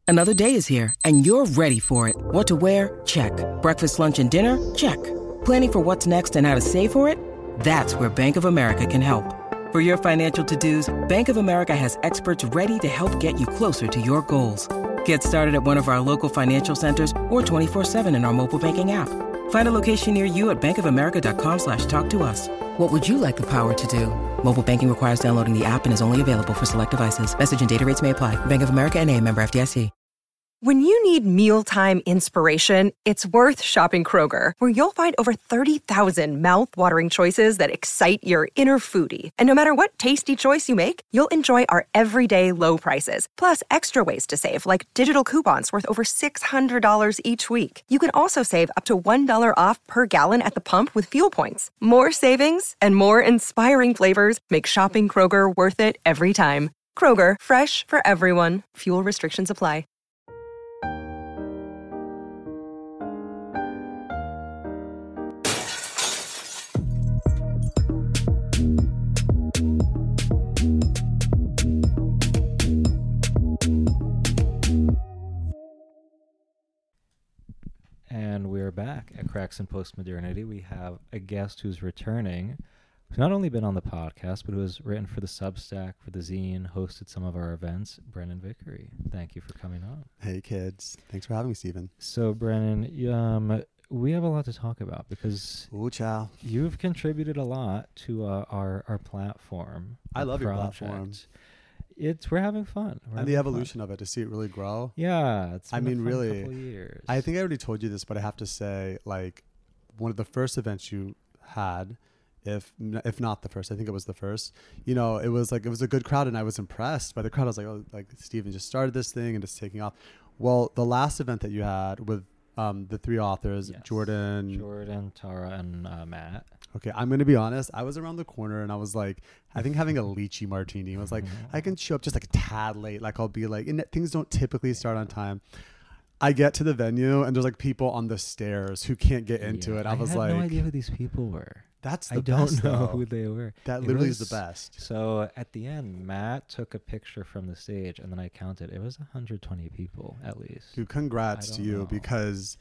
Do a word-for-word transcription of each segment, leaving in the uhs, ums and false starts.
Another day is here, and you're ready for it. What to wear? Check. Breakfast, lunch, and dinner? Check. Planning for what's next and how to save for it? That's where Bank of America can help. For your financial to-dos, Bank of America has experts ready to help get you closer to your goals. Get started at one of our local financial centers or twenty-four seven in our mobile banking app. Find a location near you at bankofamerica.com slash talk to us. What would you like the power to do? Mobile banking requires downloading the app and is only available for select devices. Message and data rates may apply. Bank of America N A, member F D I C. When you need mealtime inspiration, it's worth shopping Kroger, where you'll find over thirty thousand mouth-watering choices that excite your inner foodie. And no matter what tasty choice you make, you'll enjoy our everyday low prices, plus extra ways to save, like digital coupons worth over six hundred dollars each week. You can also save up to one dollar off per gallon at the pump with fuel points. More savings and more inspiring flavors make shopping Kroger worth it every time. Kroger, fresh for everyone. Fuel restrictions apply. And we're back at Cracks in Postmodernity. We have a guest who's returning, who's not only been on the podcast, but who has written for the Substack, for the zine, hosted some of our events, Brennan Vickery. Thank you for coming on. Hey, kids. Thanks for having me, Stephen. So, Brennan, um, we have a lot to talk about because Ooh, chow. You've contributed a lot to uh, our, our platform. I love your project. platform. It's we're having fun. We're and having the evolution fun. of it, to see it really grow. Yeah, it's been I mean, a fun really, couple of years. I think I already told you this, but I have to say, like, one of the first events you had, if if not the first, I think it was the first. You know, it was like it was a good crowd, and I was impressed by the crowd. I was like, oh, like Stephen just started this thing and it's taking off. Well, the last event that you had with um, the three authors, Yes. Jordan, Jordan, Tara, and uh, Matt. Okay, I'm going to be honest. I was around the corner and I was like, I think having a lychee martini. I was like, I can show up just like a tad late. Like I'll be like, and things don't typically start on time. I get to the venue and there's like people on the stairs who can't get into Yeah, it. I was had like, no idea who these people were. that's the I don't best, know though. who they were. That It literally was- is the best. So at the end, Matt took a picture from the stage, and then I counted. It was one hundred twenty people at least. Dude, congrats I to don't you know. because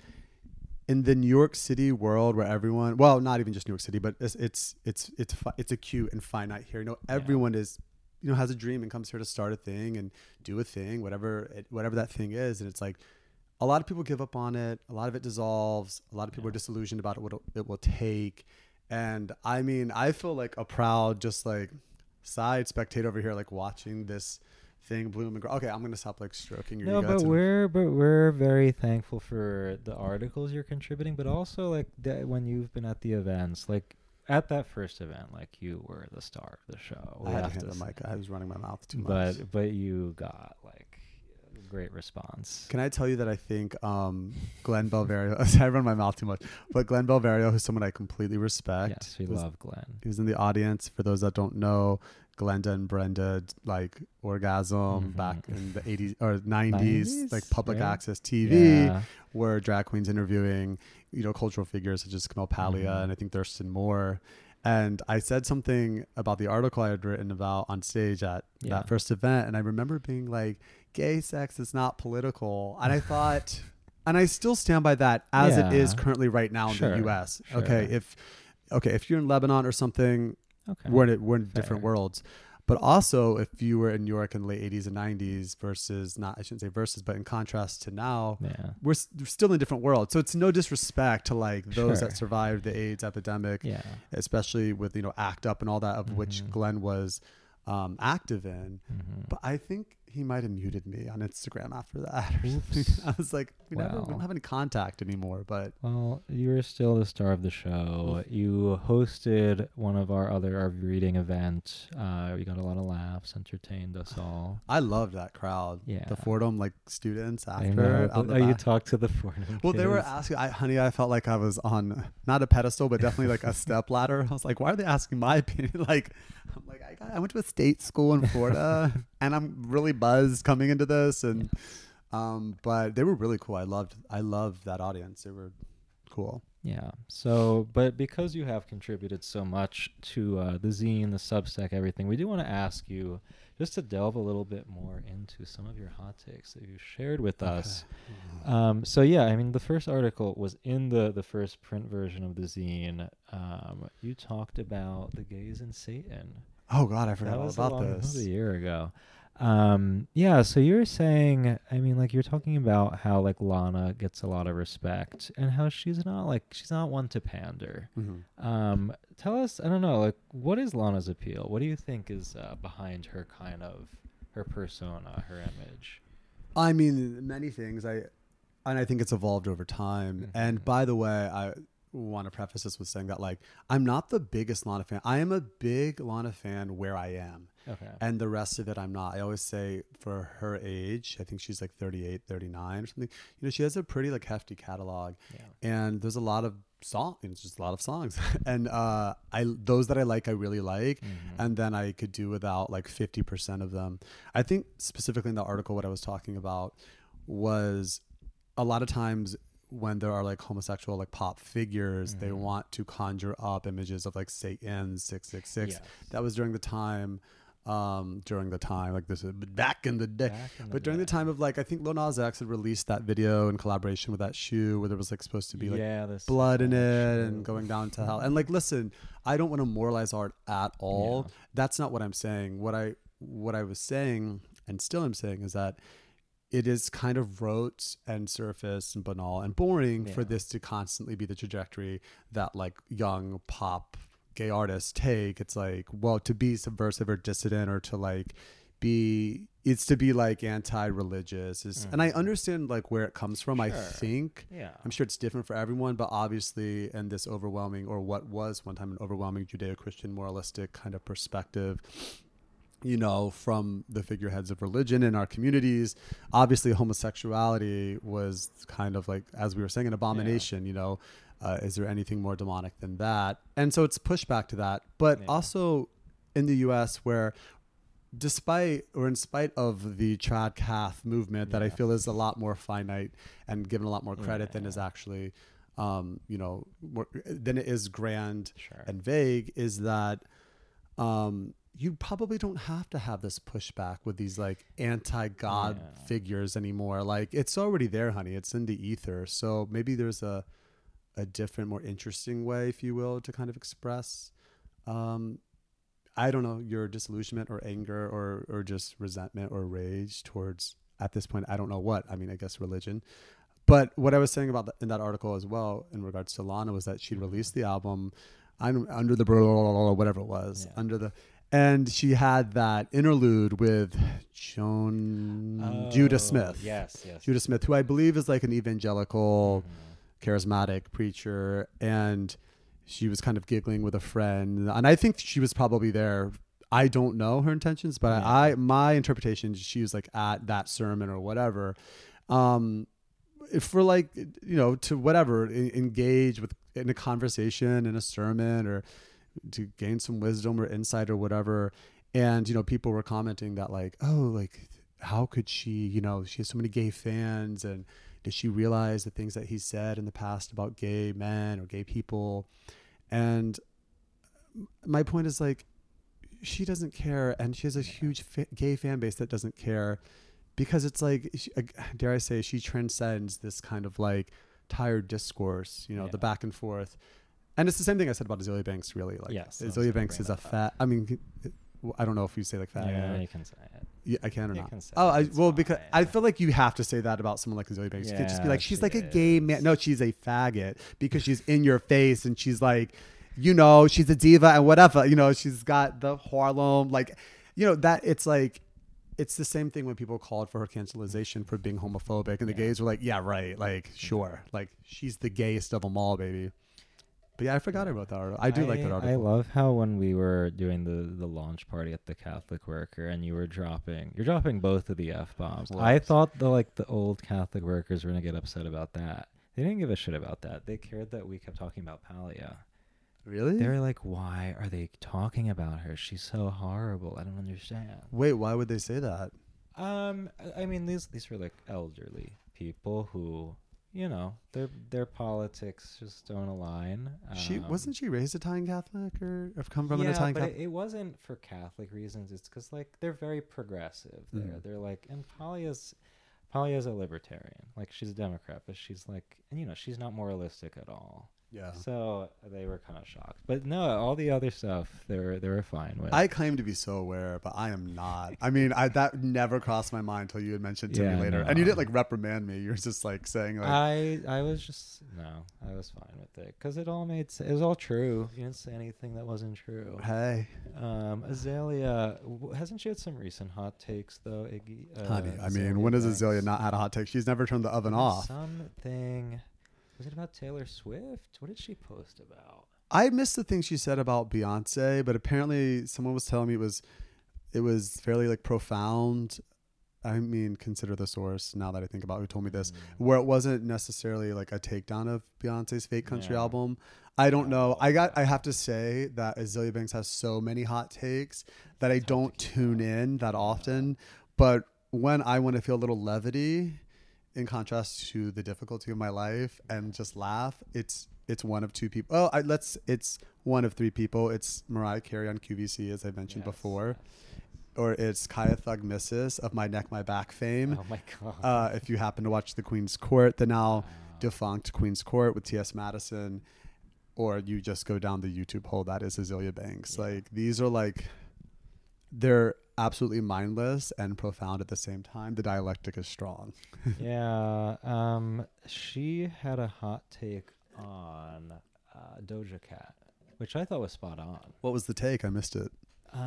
in the New York City world where everyone, well, not even just New York City, but it's it's it's it's fi- it's acute and finite here. You know, everyone is, you know, has a dream and comes here to start a thing and do a thing, whatever it, whatever that thing is, and it's like a lot of people give up on it. A lot of it dissolves. A lot of people Yeah. are disillusioned about what it will take. And I mean, I feel like a proud, just like side spectator over here, like watching this thing bloom and grow. Okay, I'm gonna stop like stroking your No, ego. but That's a- we're but we're very thankful for the articles you're contributing, but also like that when you've been at the events, like at that first event, like you were the star of the show. I We had have to hand to the say. mic. I was running my mouth too much. But but you got like great response. Can I tell you that I think um, Glenn Belvario, sorry, I run my mouth too much, but Glenn Belvario, who's someone I completely respect. Yes, we was, love Glenn. He was in the audience. For those that don't know, Glenda and Brenda, like Orgasm Mhm. back in the eighties or nineties, nineties, like public right? access T V, Yeah. where drag queens interviewing, you know, cultural figures such as Camille Paglia Mhm. and I think Thurston Moore. And I said something about the article I had written about on stage at Yeah. that first event. And I remember being like, gay sex is not political. And I thought, and I still stand by that as it is Yeah. currently right now in Sure, the U S. sure. Okay. If, okay. If you're in Lebanon or something, Okay. we're in, we're in Fair. different worlds. But also if you were in New York in the late eighties and nineties versus not, I shouldn't say versus, but in contrast to now, Yeah. we're, s- we're still in different worlds. So it's no disrespect to like those Sure. that survived the AIDS epidemic, Yeah. especially with, you know, ACT UP and all that, of which Mhm. Glenn was um, active in. Mhm. But I think he might have muted me on Instagram after that. or Oops. something. I was like, we, never, we Wow. don't have any contact anymore. But Well, you're still the star of the show. You hosted one of our other our reading event. Uh, we got a lot of laughs, entertained us all. I loved that crowd. Yeah. The Fordham like students I after. know. out But, the oh, you back. talked to the Fordham Well, they were kids. asking, I, honey, I felt like I was on not a pedestal, but definitely like a step ladder. I was like, why are they asking my opinion? Like, I'm like, I, got, I went to a state school in Florida and I'm really buzzed coming into this. And, um, but they were really cool. I loved, I loved that audience. They were cool. Yeah. So, but because you have contributed so much to uh, the zine, the Substack, everything, we do want to ask you just to delve a little bit more into some of your hot takes that you shared with Okay. us. Um, so yeah, I mean, the first article was in the the first print version of the zine. Um, you talked about the gays and Satan. Oh God, I forgot That all was about long, that was this. a year ago. Um, yeah, so you're saying, I mean, like you're talking about how like Lana gets a lot of respect and how she's not like she's not one to pander. Mm-hmm. Um, tell us, I don't know, like what is Lana's appeal? What do you think is uh, behind her kind of her persona, her image? I mean, many things. I and I think it's evolved over time. Mhm. And by the way, I want to preface this with saying that like I'm not the biggest Lana fan. I am a big Lana fan where I am. Okay. And the rest of it, I'm not. I always say for her age, I think she's like thirty-eight, thirty-nine or something. You know, she has a pretty like hefty catalog, Yeah. and there's a lot of song. It's just a lot of songs, and uh, I those that I like, I really like, Mhm. and then I could do without like fifty percent of them. I think specifically in the article, what I was talking about was a lot of times when there are like homosexual like pop figures, they Mhm. want to conjure up images of like Satan six six six. Yes. That was during the time. Um, during the time like this, back in the day, Back in the but during the day. time of like I think Lil Nas X had released that video in collaboration with that shoe where there was like supposed to be like yeah, this blood in uh, it and shoe. going down to hell. And like, listen, I don't want to moralize art at all. Yeah. That's not what I'm saying. What I what I was saying and still am saying is that it is kind of rote and surface and banal and boring for Yeah. this to constantly be the trajectory that like young pop gay artists take. It's like, well, to be subversive or dissident or to like be it's to be like anti-religious is, and I Mhm. understand like where it comes from. I Sure. think Yeah. I'm sure it's different for everyone, but obviously in this overwhelming or what was one time an overwhelming Judeo-Christian moralistic kind of perspective, you know, from the figureheads of religion in our communities, obviously homosexuality was kind of like, as we were saying, an abomination. You know, uh, is there anything more demonic than that? And so it's pushback to that. But Yeah. also in the U S where despite or in spite of the trad cath movement that I Yeah. feel is a lot more finite and given a lot more credit Yeah, than is yeah. actually, um, you know, more, than it is grand Sure. and vague, is that um, you probably don't have to have this pushback with these like anti-God Yeah. figures anymore. Like it's already there, honey. It's in the ether. So maybe there's a a different, more interesting way, if you will, to kind of express, um, I don't know, your disillusionment or anger or or just resentment or rage towards, at this point, I don't know what. I mean, I guess religion. But what I was saying about the, in that article as well, in regards to Lana, was that she released the album I'm under the blah, blah, blah, blah, whatever it was, Yeah. under the, and she had that interlude with Joan Oh, Judah Smith. Yes, yes. Judah Smith, who I believe is like an evangelical, Mhm. charismatic preacher, and she was kind of giggling with a friend, and I think she was probably there. I don't know her intentions, but Yeah. I my interpretation, she was like at that sermon or whatever, um, for like, you know, to whatever, e- engage with in a conversation, in a sermon, or to gain some wisdom or insight or whatever. And you know, people were commenting that like, oh, like how could she, you know, she has so many gay fans, and does she realize the things that he said in the past about gay men or gay people? And my point is like, she doesn't care, and she has a huge fa- gay fan base that doesn't care, because it's like, she, uh, dare I say, she transcends this kind of like tired discourse, you know, Yeah. the back and forth. And it's the same thing I said about Azealia Banks, really. Like, Yes, I was Azealia gonna Banks bring is a that up. fat, I mean, I don't know if you say like fat. Yeah, or- you can say it. yeah, I can or You not. can say Oh, it, I, it's well, because fine. I feel like you have to say that about someone like Azealia Banks. You could just be Yeah, like, she's she like a gay man. is. No, she's a faggot because she's in your face and she's like, you know, she's a diva and whatever. You know, she's got the Harlem, like, you know, that it's like, it's the same thing when people called for her cancelization for being homophobic, and the Yeah. gays were like, yeah, right, like, sure, like, she's the gayest of them all, baby. But yeah, I forgot about that article. I do like that article. I love how when we were doing the, the launch party at the Catholic Worker and you were dropping, you're dropping both of the F bombs. What? I thought the like the old Catholic workers were gonna get upset about that. They didn't give a shit about that. They cared that we kept talking about Palia. Really? They were like, why are they talking about her? She's so horrible. I don't understand. Wait, why would they say that? Um, I- I mean, these these were like elderly people who, you know, their their politics just don't align. She Um, wasn't she raised Italian Catholic or have come from yeah, an Italian but Catholic? it, it wasn't for Catholic reasons. It's because like they're very progressive. There, Mhm. they're like, and Polya's Polya's a libertarian. Like she's a Democrat, but she's like, and you know, she's not moralistic at all. Yeah. So they were kind of shocked. But no, all the other stuff they were they were fine with. I claim to be so aware, but I am not. I mean, I that never crossed my mind until you had mentioned to Yeah, me later, no. and you didn't like reprimand me. You were just like saying like, I I was just no, I was fine with it because it all made sense. It was all true. You didn't say anything that wasn't true. "Hey, Um, Azalea w- hasn't she had some recent hot takes though, Iggy? Uh, honey." I Azalea mean, when has Banks? Azalea not had a hot take? She's never turned the oven There was off. Something. Was it about Taylor Swift? What did she post about? I missed the thing she said about Beyonce, but apparently someone was telling me it was it was fairly like profound. I mean, consider the source now that I think about who told me this, Mm. where it wasn't necessarily like a takedown of Beyonce's fake country Yeah. album. I don't know. Oh, I got okay. I have to say that Azalea Banks has so many hot takes that I don't tune in that often. But when I want to feel a little levity, in contrast to the difficulty of my life, and just laugh, it's it's one of two people. Oh, I, let's. It's one of three people. It's Mariah Carey on Q V C, as I mentioned Yes, before, yes. or it's Kaya Thug Missus of My Neck My Back fame. Oh my god. Uh, if you happen to watch the Queen's Court, the now Wow. defunct Queen's Court with T S Madison, or you just go down the YouTube hole that is Azalea Banks. Yeah. Like these are like, they're absolutely mindless and profound at the same time. The dialectic is strong. Yeah. Um, she had a hot take on uh, Doja Cat, which I thought was spot on. What was the take? I missed it.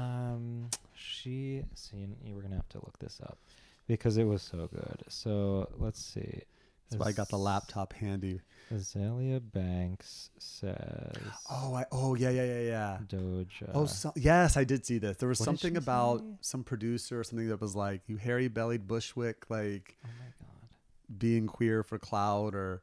Um, she. See, you were gonna have to look this up because it was so good. So let's see. That's why I got the laptop handy. Azalea Banks says. Oh, I, oh yeah, yeah, yeah, yeah. Doja. Oh, so, yes, I did see this. There was What did something she about say? some producer or something that was like, you hairy-bellied Bushwick, like Oh my god. being queer for clout, or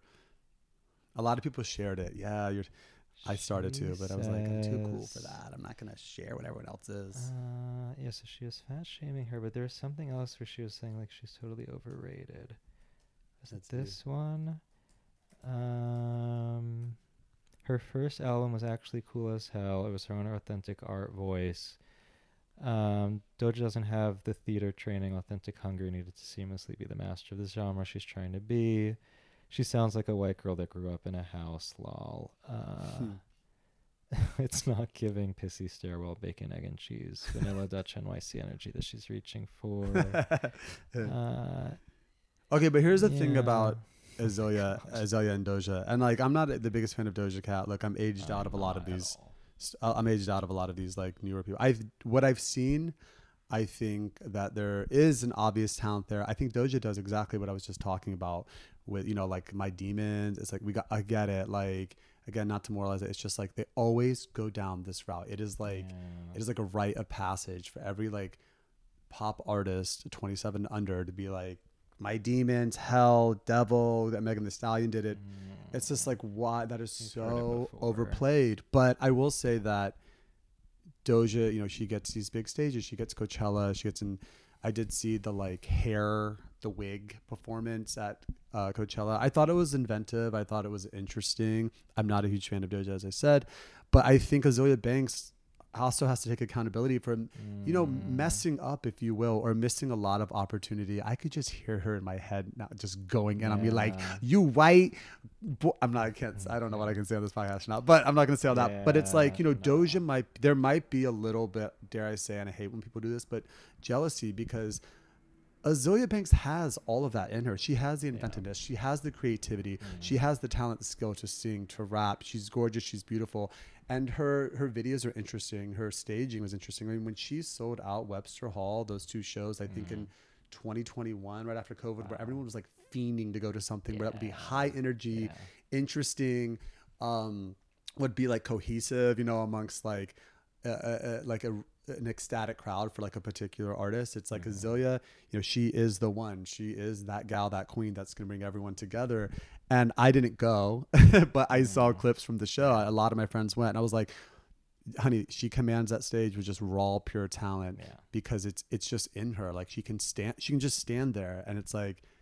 a lot of people shared it. Yeah, you're. I started She to, but I was like, I'm too cool for says- that. I'm not gonna share what everyone else is. Uh, yeah, so she was fat shaming her, but there's something else where she was saying like she's totally overrated. Is Let's it see. this one? Um, her first album was actually cool as hell. It was her own authentic art voice. Um, Doja doesn't have the theater training, authentic hunger needed to seamlessly be the master of the genre she's trying to be. She sounds like a white girl that grew up in a house, lol. Uh, Hmm. it's not giving pissy stairwell bacon, egg, and cheese. Vanilla Dutch N Y C energy that she's reaching for. uh, Okay, but here's the thing yeah. about Azalea, God. Azalea and Doja, and like I'm not the biggest fan of Doja Cat. Look, I'm aged out of a lot of Not at these. all. st- uh, I'm aged out of a lot of these like newer people. I've what I've seen, I think that there is an obvious talent there. I think Doja does exactly what I was just talking about with, you know, like My Demons. It's like we got I get it. Like again, not to moralize it. It's just like they always go down this route. It is like Yeah. it is like a rite of passage for every like pop artist twenty-seven under to be like My Demons, Hell, Devil. That Megan Thee Stallion did it. Mm. It's just like why that is We've heard it so before. overplayed. But I will say that Doja, you know, she gets these big stages. She gets Coachella. She gets in. I did see the like hair, the wig performance at uh, Coachella. I thought it was inventive. I thought it was interesting. I'm not a huge fan of Doja, as I said, but I think Azalea Banks also has to take accountability for, you know, Mm. messing up, if you will, or missing a lot of opportunity. I could just hear her in my head now, just going in on me like, Yeah. "You white." Bo-. I'm not. I can't. I don't know what I can say on this podcast now, but I'm not going to say all that. But it's like, you know, Yeah, no. Doja might. There might be a little bit, dare I say, and I hate when people do this, but jealousy, because Azalea Banks has all of that in her. She has the inventiveness. She has the creativity. She has the talent, the skill to sing, to rap. She's gorgeous. She's beautiful. And her her videos are interesting. Her staging was interesting. I mean, when she sold out Webster Hall, those two shows, I think in twenty twenty-one, right after COVID, where everyone was like fiending to go to something where that would be high energy, Yeah. interesting, um, would be like cohesive, you know, amongst like uh, uh, like a an ecstatic crowd for like a particular artist. It's like Mm-hmm. Azalea, you know, she is the one. She is that gal, that queen that's going to bring everyone together. And I didn't go, but I saw clips from the show. A lot of my friends went, and I was like, honey, she commands that stage with just raw, pure talent Yeah. because it's it's just in her. Like she can stand, she can just stand there, and it's like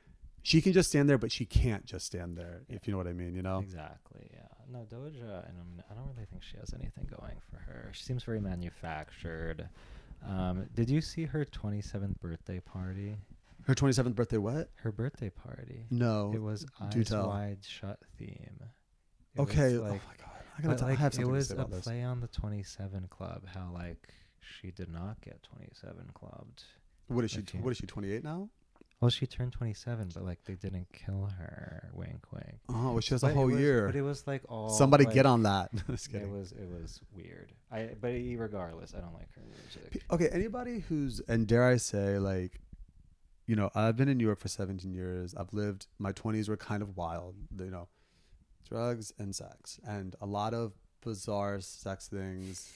she can just stand there, but she can't just stand there. Yeah. If you know what I mean, you know. Exactly. Yeah. No, Doja, and I'm, I don't really think she has anything going for her. She seems very manufactured. Um, did you see her twenty-seventh birthday party? Her twenty-seventh birthday what? Her birthday party. No. It was Do Eyes tell. Wide Shut theme. It okay. Like, oh my god. I gotta tell, like, I have it something was to say a about this. play on the twenty-seven Club. How like she did not get twenty-seven clubbed. What is she? If you- What is she? twenty-eight now? Well, she turned twenty-seven, but like they didn't kill her. Wink, wink. Oh, well, she has a But it whole was- year. But it was like all. Somebody like, get on that. Just It kidding. was it was weird. I but regardless, I don't like her music. P- Okay, anybody who's, and dare I say, like, you know, I've been in New York for seventeen years. I've lived, my twenties were kind of wild, you know, drugs and sex, and a lot of bizarre sex things,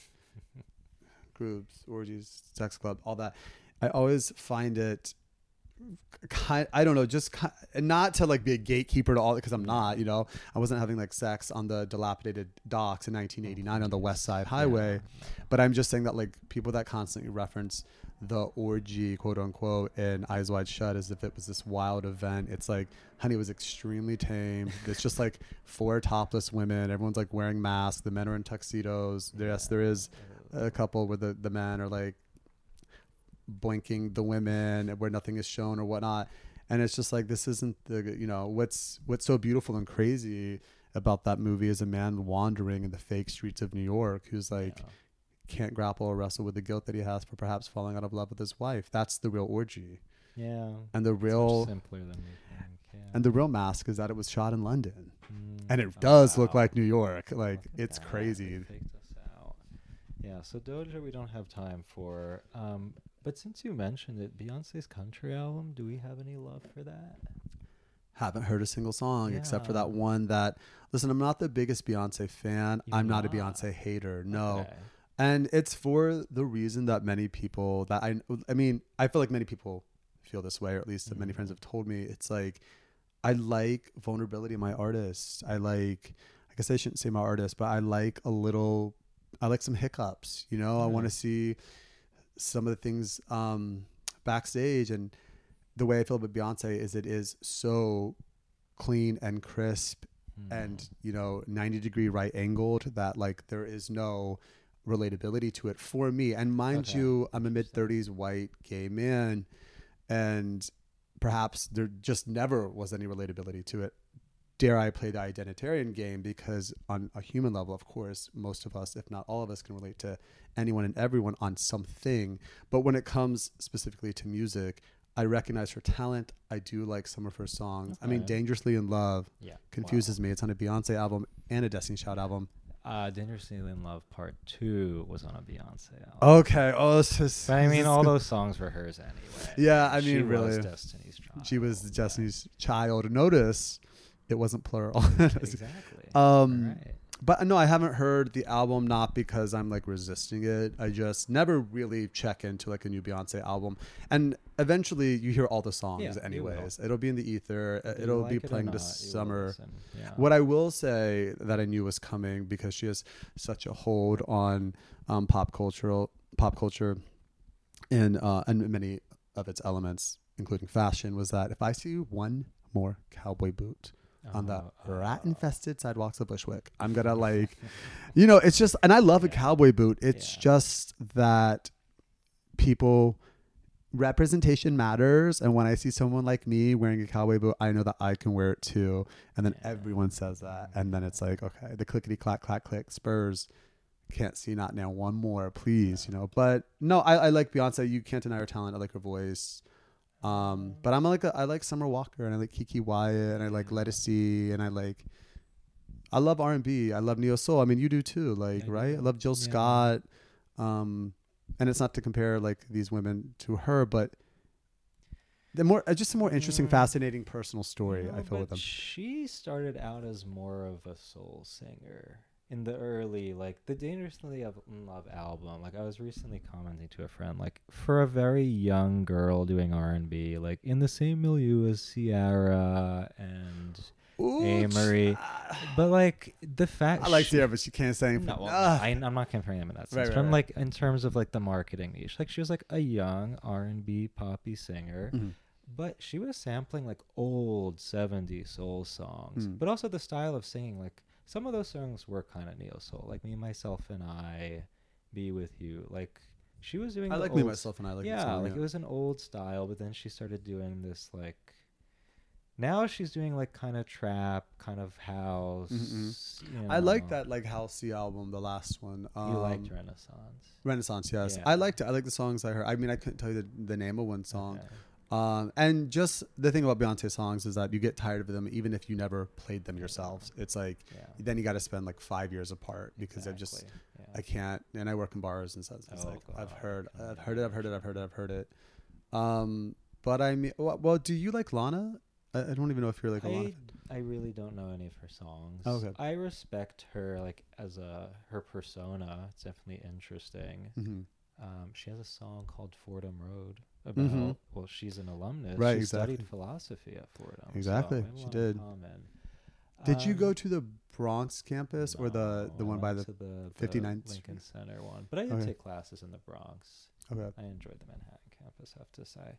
groups, orgies, sex club, all that. I always find it kind, I don't know, just kind, not to like be a gatekeeper to all, because I'm not, you know, I wasn't having like sex on the dilapidated docks in nineteen eighty-nine on the West Side Highway. Yeah. But I'm just saying that like people that constantly reference the orgy, quote unquote, in Eyes Wide Shut as if it was this wild event. It's like, honey, it was extremely tame. It's just like four topless women. Everyone's like wearing masks. The men are in tuxedos. Yeah. Yes, there is a couple where the, the men are like boinking the women where nothing is shown or whatnot. And it's just like, this isn't the, you know, what's what's so beautiful and crazy about that movie is a man wandering in the fake streets of New York who's like, Yeah. can't grapple or wrestle with the guilt that he has for perhaps falling out of love with his wife. That's the real orgy. Yeah. And the It's real much simpler than we think. Yeah. and the real mask is that it was shot in London. Mm, And it oh, does look wow. like New York. Like, Look at it's that. crazy. They faked us out. Yeah, so Doja we don't have time for. Um, but since you mentioned it, Beyonce's country album, do we have any love for that? Haven't heard a single song except for Yeah. that one that, listen, I'm not the biggest Beyonce fan. You're I'm not, a not? Beyonce hater. No. Okay. And it's for the reason that many people that I, I mean, I feel like many people feel this way, or at least that many Mhm. friends have told me. It's like, I like vulnerability in my artists. I like, I guess I shouldn't say my artist, but I like a little, I like some hiccups, you know, I Yeah. want to see some of the things um, backstage. And the way I feel about Beyonce is it is so clean and crisp Hmm. and, you know, ninety degree right angled that like there is no relatability to it for me. And mind Okay. you, I'm a mid thirties white gay man, and perhaps there just never was any relatability to it. Dare I play the identitarian game, because on a human level, of course, most of us, if not all of us, can relate to anyone and everyone on something. But when it comes specifically to music, I recognize her talent. I do like some of her songs. I mean, Okay. Dangerously in Love Yeah. confuses me. It's on a Beyonce album and a Destiny's Child album. Wow. Uh, Dangerously in Love Part Two was on a Beyonce album. Okay. Oh, this is. But I this mean, is all good. those songs were hers anyway. Yeah, I She mean, really. was Destiny's Child. She was right? Destiny's Child. Notice it wasn't plural. Exactly. Um, right. But no, I haven't heard the album, not because I'm like resisting it. I just never really check into like a new Beyonce album. And eventually you hear all the songs Yeah, you will. anyways. It'll be in the ether. Whether you It'll like be it or playing not, this you will summer. listen. Yeah. What I will say that I knew was coming, because she has such a hold on um, pop cultural pop culture and uh, and many of its elements, including fashion, was that if I see one more cowboy boot on the Oh, oh, rat-infested sidewalks of Bushwick, I'm gonna like, you know, it's just, and I love a Yeah. cowboy boot. It's Yeah. just that people, representation matters, and when I see someone like me wearing a cowboy boot, I know that I can wear it too. And then Yeah. everyone says that, and then it's like, okay, the clickety clack clack click Spurs. Can't see not now. One more, please. You know, but no, I, I like Beyonce. You can't deny her talent. I like her voice. Um, but I'm like a, I like Summer Walker, and I like Kiki Wyatt, and I like Lettucey, and I like I love R and B. I love neo soul. I mean, you do too, like, I do. right? I love Jill Yeah. Scott. Um, and it's not to compare like these women to her, but the more uh, just a more interesting, Mm. fascinating personal story. No, I feel but with them. She started out as more of a soul singer in the early, like the Dangerously in Love album. Like I was recently commenting to a friend, like for a very young girl doing R and B, like in the same milieu as Ciara and A. Marie, but like the fact I like she- Sierra, but she can't sing. No, for, well, Ah. I, I'm not comparing them in that sense. Right, but right, I'm right. like in terms of like the marketing niche. Like she was like a young R and B poppy singer, Mhm. But she was sampling like old seventies soul songs, Mm. but also the style of singing. Like some of those songs were kind of neo soul, like Me, Myself, and I, Be With You. Like she was doing. I the like Me, old Myself, and I like that yeah, song, like yeah. it was an old style, but then she started doing this like. Now she's doing like kind of trap, kind of house. Mm-mm. You I like know. that like housey album, the last one. Um, You liked Renaissance. Renaissance, yes. Yeah. I liked it. I like the songs I heard. I mean, I couldn't tell you the, the name of one song. Okay. Um, and just the thing about Beyonce songs is that you get tired of them even if you never played them yourselves. It's like Yeah. then you got to spend like five years apart because I've just Exactly. Yeah. I can't. And I work in bars and stuff. So it's Oh, like I've God. heard, Oh, I've heard it, I've heard it, gosh. I've heard it, I've heard it. Um, but I mean, well, well do you like Lana? I, I don't even know if you're like a Lana. I, I really don't know any of her songs. Oh, okay. I respect her like as a her persona. It's definitely interesting. Mm-hmm. Um, she has a song called Fordham Road about Mhm. well, she's an alumnus. Right, She exactly. studied philosophy at Fordham. so Exactly, we have a she lot did. in common. Did you Um, go to the Bronx campus or the the no, one I by went the? to the, the fifty-ninth Lincoln Center one? But I did Okay. take classes in the Bronx. Okay. I enjoyed the Manhattan campus, I have to say.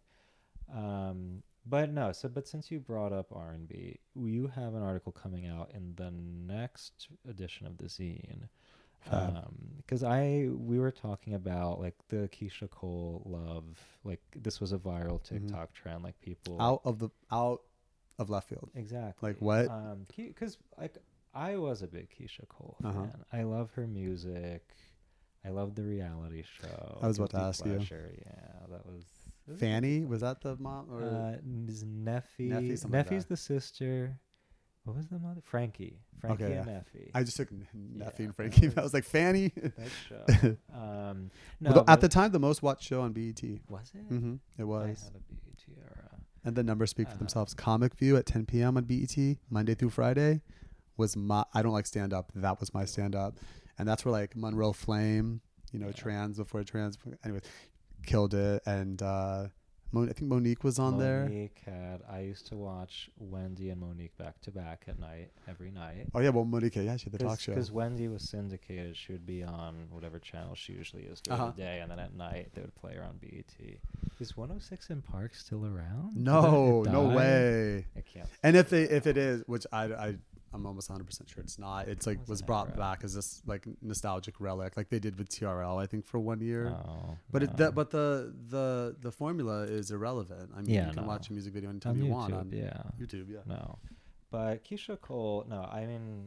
Um, but no, so but since you brought up R and B, you have an article coming out in the next edition of the zine. Fab. Um, because I we were talking about like the Keisha Cole love, like this was a viral TikTok trend, like people Mm-hmm. Out of the out of left field. exactly Like what? Um, because like I was a big Keisha Cole Uh-huh. fan. I love her music. I love the reality show. I was about to Guilty ask you. Pleasure. Yeah, that was. was Fanny, was that the mom? Or uh, is Neffy. Neffy, something like Neffy's that. the sister. What was the mother? Frankie. Frankie Okay, and yeah. Neffy. I just took Neffy Yeah, and that Frankie. was- I was like Fanny. that show. Um, no, Well, at the but- time, the most watched show on B E T. was it? Mm-hmm. It I was. had a B E T era. And the numbers speak for Uh, themselves. Comic View at ten p.m. on B E T, Monday through Friday, was my. I don't like stand up. That was my stand up, and that's where like Monroe Flame, you know, Yeah. trans before trans. Anyway, killed it, and uh, Mon- I think Monique was on there. Monique had. I used to watch Wendy and Monique back to back at night, every night. Oh yeah, well Monique, yeah, she had the talk show. Because Wendy was syndicated, she would be on whatever channel she usually is during Uh-huh. the day, and then at night they would play her on B E T. Is one oh six in Park still around? No, Did it no die? way. I can't. And if they if it is, which I I I'm almost one hundred percent sure it's not. It's like Was was it brought ever? back as this like nostalgic relic, like they did with T R L, I think for one year. No, But it, no. that, but the the the formula is irrelevant. I mean, Yeah, you can no. watch a music video anytime on you YouTube, want on yeah. YouTube. Yeah. No, but Keisha Cole. No, I mean,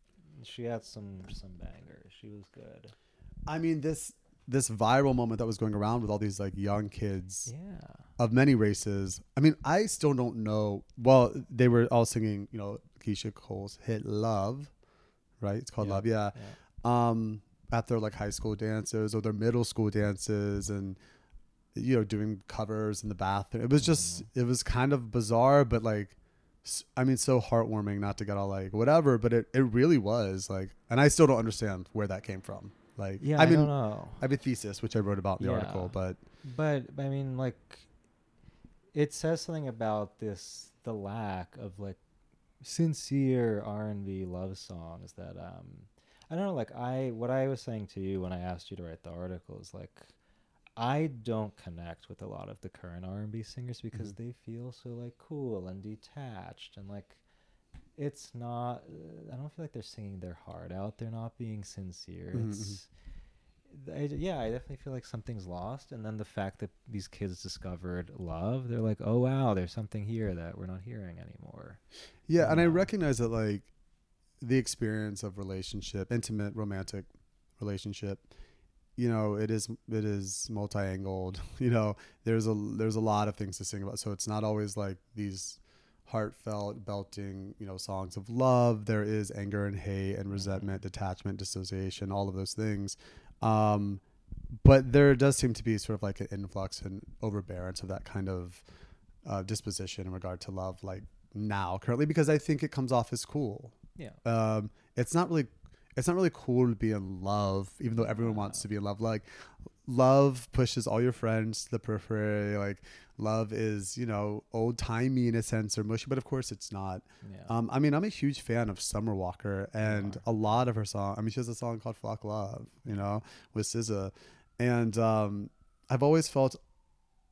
she had some some bangers. She was good. I mean this this viral moment that was going around with all these like young kids Yeah. of many races. I mean, I still don't know. Well, they were all singing, you know, Keisha Cole's hit "Love," right? It's called Yeah, "Love." Yeah. yeah. Um, at their like high school dances or their middle school dances, and you know, doing covers in the bathroom. It was just, Mm-hmm. it was kind of bizarre, but like, s- I mean, so heartwarming. Not to get all like whatever, but it, it really was like, and I still don't understand where that came from. Like, Yeah, I I, mean, don't know. I have a thesis which I wrote about in the Yeah. article, but But I mean, like, it says something about this the lack of like sincere R and B love songs that um I don't know. Like I what I was saying to you when I asked you to write the article is like I don't connect with a lot of the current R and B singers because Mm-hmm. they feel so like cool and detached and like it's not. Uh, I don't feel like they're singing their heart out. They're not being sincere. Mhm, It's I, yeah, I definitely feel like something's lost. And then the fact that these kids discovered love, they're like, oh, wow, there's something here that we're not hearing anymore. yeah, and I Yeah. recognize that like the experience of relationship, intimate, romantic relationship, you know, it is it is multi-angled. You know, there's a there's a lot of things to sing about. So it's not always like these heartfelt, belting, you know, songs of love. There is anger and hate and resentment, detachment, dissociation, all of those things. Um, but there does seem to be sort of like an influx and overbearance of that kind of uh, disposition in regard to love, like now currently, because I think it comes off as cool. Yeah. Um, it's not really, it's not really cool to be in love, even though everyone wants to be in love. Like, love pushes all your friends to the periphery. Like, love is, you know, old timey in a sense or mushy, but of course it's not. Yeah. Um, I mean, I'm a huge fan of Summer Walker, and a lot of her songs. I mean, she has a song called "Flock Love," you know, with S Z A, and um, I've always felt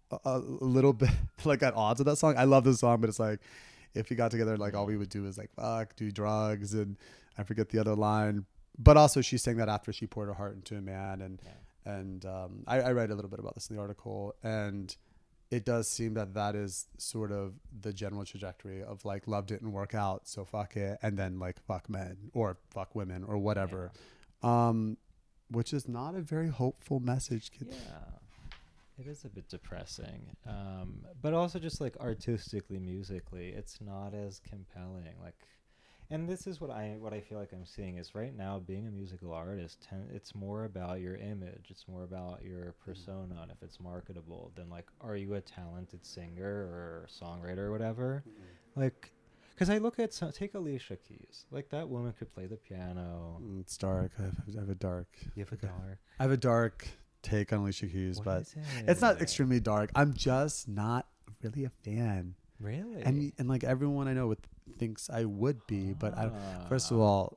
a, a little bit like at odds with that song. I love this song, but it's like if we got together, like all we would do is like fuck, do drugs, and I forget the other line. But also, she sang that after she poured her heart into a man, and yeah. and um, I, I read a little bit about this in the article, and it does seem that that is sort of the general trajectory of like love didn't work out, so fuck it, and then like fuck men or fuck women or whatever, yeah. um, which is not a very hopeful message. Kid. Yeah, it is a bit depressing, um, but also just like artistically, musically, it's not as compelling. Like, and this is what I what I feel like I'm seeing is right now being a musical artist, ten, it's more about your image, it's more about your persona, mm-hmm. and if it's marketable, then like, are you a talented singer or songwriter or whatever? Mm-hmm. Like, because I look at some, take Alicia Keys, like that woman could play the piano. Mm, it's dark. I have, I have a dark. You have a dark. I have a dark take on Alicia Keys, what but it? it's not extremely dark. I'm just not really a fan. Really? And and like everyone I know with thinks I would be, but I, first of all,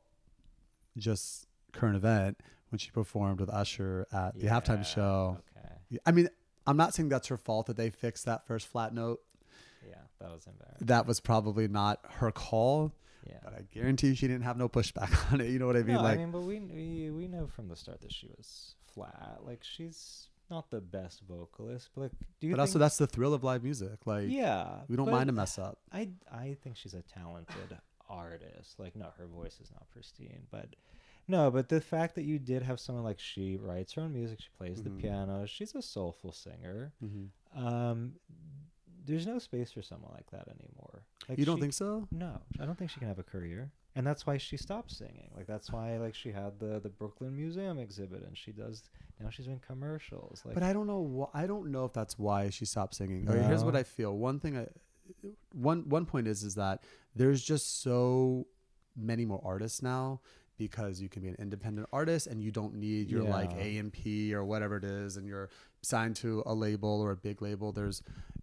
just current event when she performed with Usher at the yeah, halftime show. Okay. I mean, I'm not saying that's her fault that they fixed that first flat note. Yeah, that was embarrassing. That was probably not her call. Yeah. But I guarantee she didn't have no pushback on it. You know what I mean? No, like, I mean, but we we we know from the start that she was flat. Like she's not the best vocalist, but like, do you? But think also, that's the thrill of live music. Like, yeah, we don't mind a mess up. I I think she's a talented artist. Like, no, her voice is not pristine, but no, but the fact that you did have someone like she writes her own music, she plays mm-hmm. the piano, she's a soulful singer. Mm-hmm. Um, there's no space for someone like that anymore. Like you don't she, think so? No, I don't think she can have a career. And that's why she stopped singing. Like that's why like she had the the Brooklyn Museum exhibit, and she does now she's doing commercials. Like, but I don't know. Wh- I don't know if that's why she stopped singing. No. Okay, here's what I feel. One thing, I, one one point is is that there's just so many more artists now because you can be an independent artist and you don't need your yeah. like A M P or whatever it is, and you're signed to a label or a big label. There's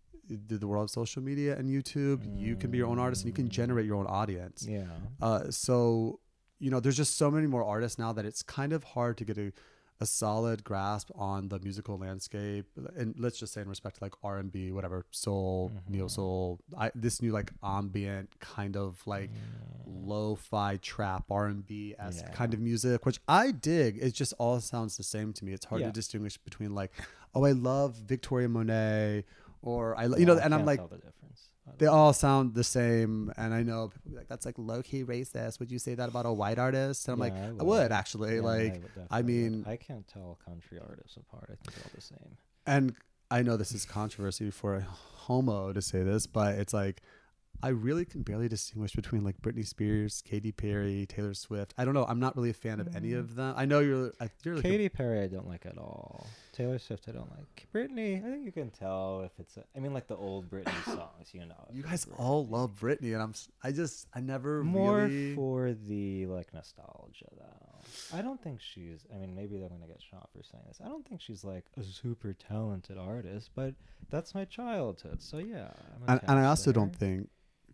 the world of social media and YouTube, mm. you can be your own artist and you can generate your own audience. Yeah. Uh, so, you know, there's just so many more artists now that it's kind of hard to get a, a solid grasp on the musical landscape. And let's just say in respect to like R and B, whatever, soul, mm-hmm. neo soul, I, this new like ambient kind of like mm. lo-fi trap R and B esque yeah. kind of music, which I dig. It just all sounds the same to me. It's hard yeah. to distinguish between like, oh, I love Victoria Monet, or I, you yeah, know, I and I'm like, the difference. They all sound the same, and I know people be like, "That's like low key racist." Would you say that about a white artist? And I'm yeah, like, I would, I would actually. Yeah, like, I, would I mean, would. I can't tell country artists apart. I think they're all the same. And I know this is controversy for a homo to say this, but it's like, I really can barely distinguish between like Britney Spears, Katy Perry, Taylor Swift. I don't know. I'm not really a fan of mm. any of them. I know you're. I, you're like Katy Perry, I don't like at all. Taylor Swift, I don't like. Britney, I think you can tell if it's. A, I mean, like the old Britney songs, you know. You guys Britney. all love Britney, and I'm. I just. I never more really... for the like nostalgia though. I don't think she's. I mean, maybe I'm gonna get shot for saying this. I don't think she's like a super talented artist, but that's my childhood. So yeah. And, and I also don't think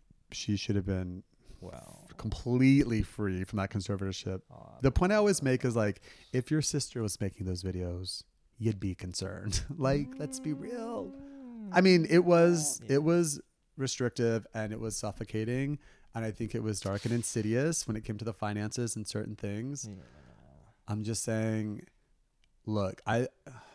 she should have been well completely free from that conservatorship. Oh, the point I always make is like, if your sister was making those videos, you'd be concerned. Like, let's be real. I mean, it was yeah. it was restrictive and it was suffocating, and I think it was dark and insidious when it came to the finances and certain things. Yeah. I'm just saying, look, I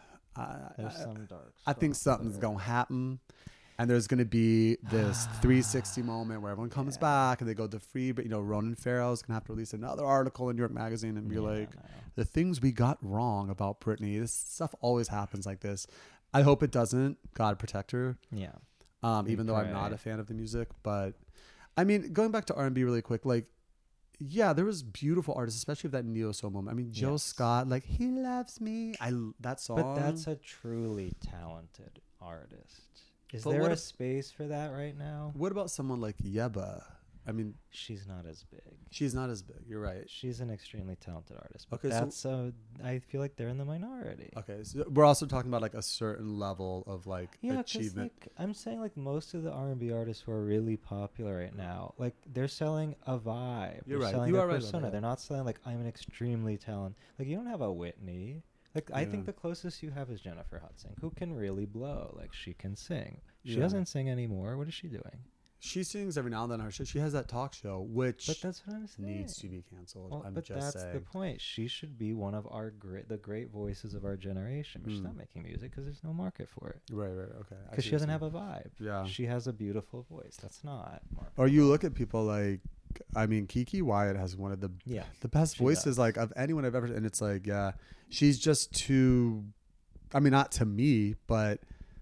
I, There's I, some dark I think something's there. gonna happen. And there's going to be this three sixty moment where everyone comes yeah. back and they go to free, but you know, Ronan Farrow's going to have to release another article in New York Magazine and be yeah, like, no. the things we got wrong about Britney. This stuff always happens like this. I hope it doesn't. God protect her. Yeah. Um, even though I'm not a fan of the music, but I mean, going back to R and B really quick, like, yeah, there was beautiful artists, especially of that neo soul moment. I mean, Jill yes. Scott, like, he loves me. I that song. But that's a truly talented artist. Is but there a if, space for that right now? What about someone like Yeba? I mean, she's not as big. She's not as big. You're right. She's an extremely talented artist. But okay, that's so uh, I feel like they're in the minority. Okay, so we're also talking about like a certain level of like yeah, achievement. Like, I'm saying like most of the R and B artists who are really popular right now, like they're selling a vibe. You're they're right. Selling you a are persona. right. They're not selling like I'm an extremely talented. Like you don't have a Whitney. Like, I Yeah. think the closest you have is Jennifer Hudson, who can really blow. Like, she can sing. She Yeah. doesn't sing anymore. What is she doing? She sings every now and then on her show. She has that talk show, which But that's what I'm saying. needs to be canceled. Well, I'm but just that's saying. the point. She should be one of our great, the great voices of our generation. But she's Mm. not making music because there's no market for it. Right, right, okay. I Because see she what doesn't you're have a vibe. Yeah. She has a beautiful voice. That's not market. Or you look at people like, I mean, Kiki Wyatt has one of the Yeah. the best she voices does. like of anyone I've ever, and it's like, yeah, she's just too. I mean, not to me, but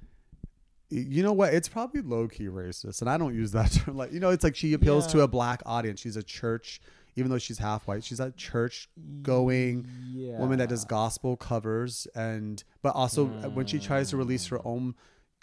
y- you know what? It's probably low key racist, and I don't use that term. Like, you know, it's like she appeals to Yeah. a black audience. She's a church, even though she's half white. She's a church going yeah. woman that does gospel covers, and but also uh, when she tries to release her own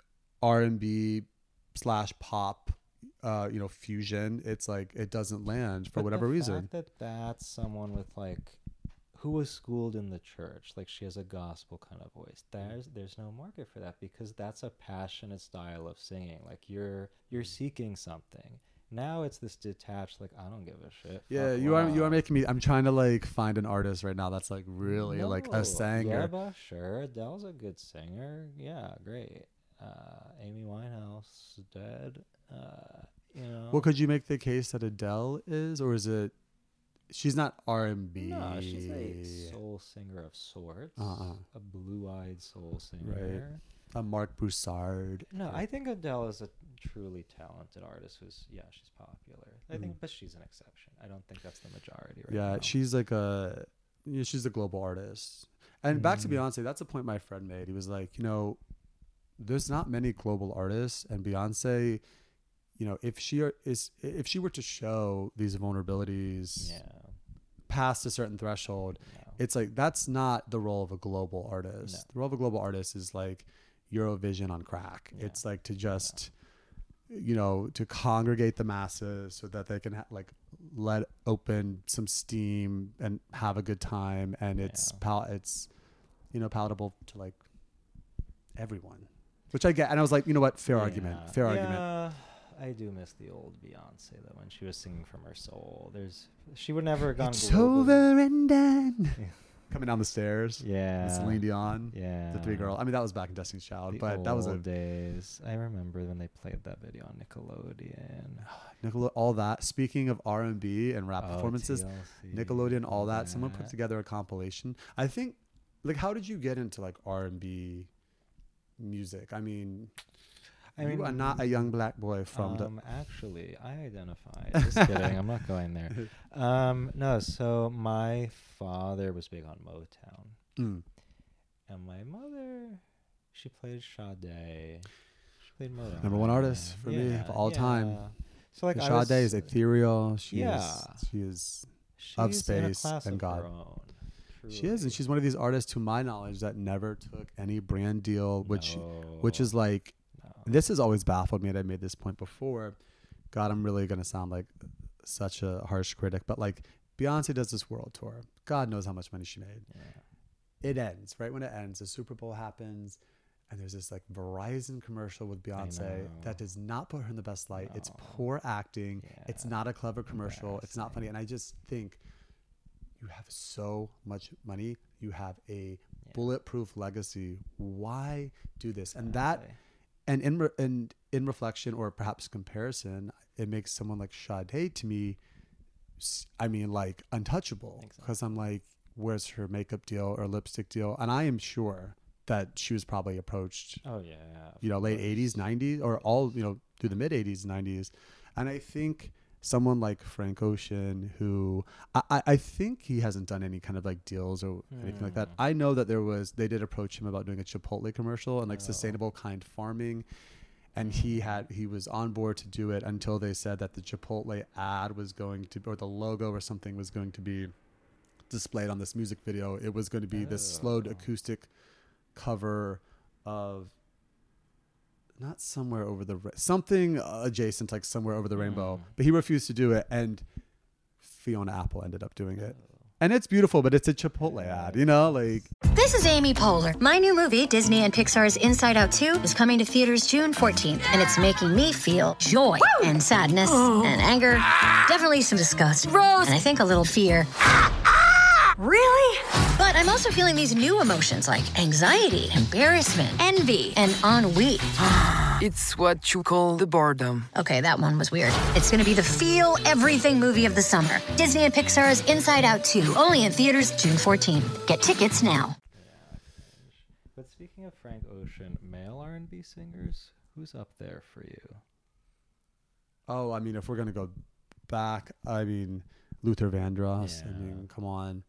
R and B slash pop, uh, you know, fusion, it's like it doesn't land for But whatever the reason. fact that that's someone with like who was schooled in the church, like she has a gospel kind of voice. There's there's no market for that because that's a passionate style of singing. Like you're you're seeking something. Now it's this detached, like I don't give a shit. Yeah, fuck you are you are off. making me. I'm trying to like find an artist right now that's like really like No, a singer. Yeah, but sure, Adele's a good singer. Yeah, great. Uh, Amy Winehouse dead. Uh, you know. Well, could you make the case that Adele is, or is it? She's not R and B. No, she's a soul singer of sorts. Uh-uh. A blue-eyed soul singer. A Marc Broussard. No, I think Adele is a truly talented artist who's, yeah, she's popular. I think, Mhm. but she's an exception. I don't think that's the majority right Yeah, now. she's like a, yeah, she's a global artist. And back to Mm. Beyonce, that's a point my friend made. He was like, you know, there's not many global artists, and Beyonce, you know, if she are, is if she were to show these vulnerabilities Yeah. past a certain threshold, No. it's like that's not the role of a global artist. No. The role of a global artist is like Eurovision on crack. Yeah. It's like to just, you know, to congregate the masses so that they can ha- like let open some steam and have a good time, and it's Yeah. pal- it's you know palatable to like everyone, which I get. And I was like, you know what, fair argument, Yeah. fair yeah, argument. I do miss the old Beyonce though when she was singing from her soul. There's she would never have gone It's global. over and done. Yeah. Coming down the stairs. Yeah. With Celine Dion. Yeah. The three girl. I mean, that was back in Destiny's Child, The but that was a old days. I remember when they played that video on Nickelodeon. Nickelode- all that. Speaking of R and B and rap Oh, performances, T L C, Nickelodeon, all that. Someone put that. together a compilation. I think, like, how did you get into like R and B music? I mean, I you mean, are not a young black boy from um, actually, I identify. Just kidding. I'm not going there. Um, no. So my father was big on Motown, the. Mm. and my mother, she played Sade. She played Motown. Number one artist for me of all time. yeah. So like, And I Sade was, is ethereal. She Yeah. is. She is. she's of in a space class and of God. her own, She is, truly. and she's one of these artists, to my knowledge, that never took any brand deal, which, which No, is like. no. This has always baffled me, and I made this point before. God, I'm really going to sound like such a harsh critic, but like Beyonce does this world tour. God knows how much money she made. Yeah. It ends. Right when it ends, the Super Bowl happens, and there's this like Verizon commercial with Beyonce know. that does not put her in the best light. It's No. poor acting. It's Yeah. not a clever commercial. It's not funny. Embarrassing. And I just think you have so much money. You have a Yeah. bulletproof legacy. Why do this? And that Exactly. and in re- and in reflection, or perhaps comparison, it makes someone like Sade to me, s- I mean, like untouchable, because I'm like, where's her makeup deal or lipstick deal? And I am sure that she was probably approached, Oh yeah. of you know, late course. eighties, nineties, or all, you know, through the mid eighties, nineties. And I think someone like Frank Ocean, who I, I, I think he hasn't done any kind of like deals or anything like that. Hmm. I know that there was, they did approach him about doing a Chipotle commercial and like Oh. sustainable kind farming. And he had, he was on board to do it until they said that the Chipotle ad was going to, or the logo or something was going to be displayed on this music video. It was going to be this slowed Oh. acoustic cover of not Somewhere Over the Ra- something uh, adjacent, like Somewhere Over the Rainbow, Mm. but he refused to do it, and Fiona Apple ended up doing it. Oh. And it's beautiful, but it's a Chipotle ad, you know, like. This is Amy Poehler. My new movie, Disney and Pixar's Inside Out two, is coming to theaters June fourteenth, and it's making me feel joy and sadness and anger, definitely some disgust, Rose, and I think a little fear. Really? But I'm also feeling these new emotions like anxiety, embarrassment, envy, and ennui. It's what you call the boredom. Okay, that one was weird. It's going to be the feel everything movie of the summer. Disney and Pixar's Inside Out two, only in theaters June fourteenth. Get tickets now. Yeah, but speaking of Frank Ocean, male R and B singers, who's up there for you? Oh, I mean, if we're gonna go back, I mean, Luther Vandross. Yeah. I mean, come on.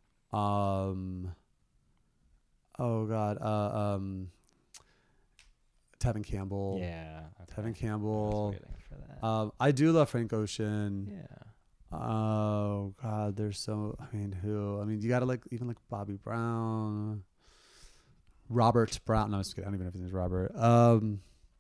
Um. Oh God. Uh. Um. Tevin Campbell. Yeah, okay. Tevin I was Campbell. waiting for that. Um. I do love Frank Ocean. yeah. Oh God. There's so. I mean, who? I mean, you gotta like even like Bobby Brown. Robert Brown. No, I'm just kidding. I don't even know if his name's Robert. Um.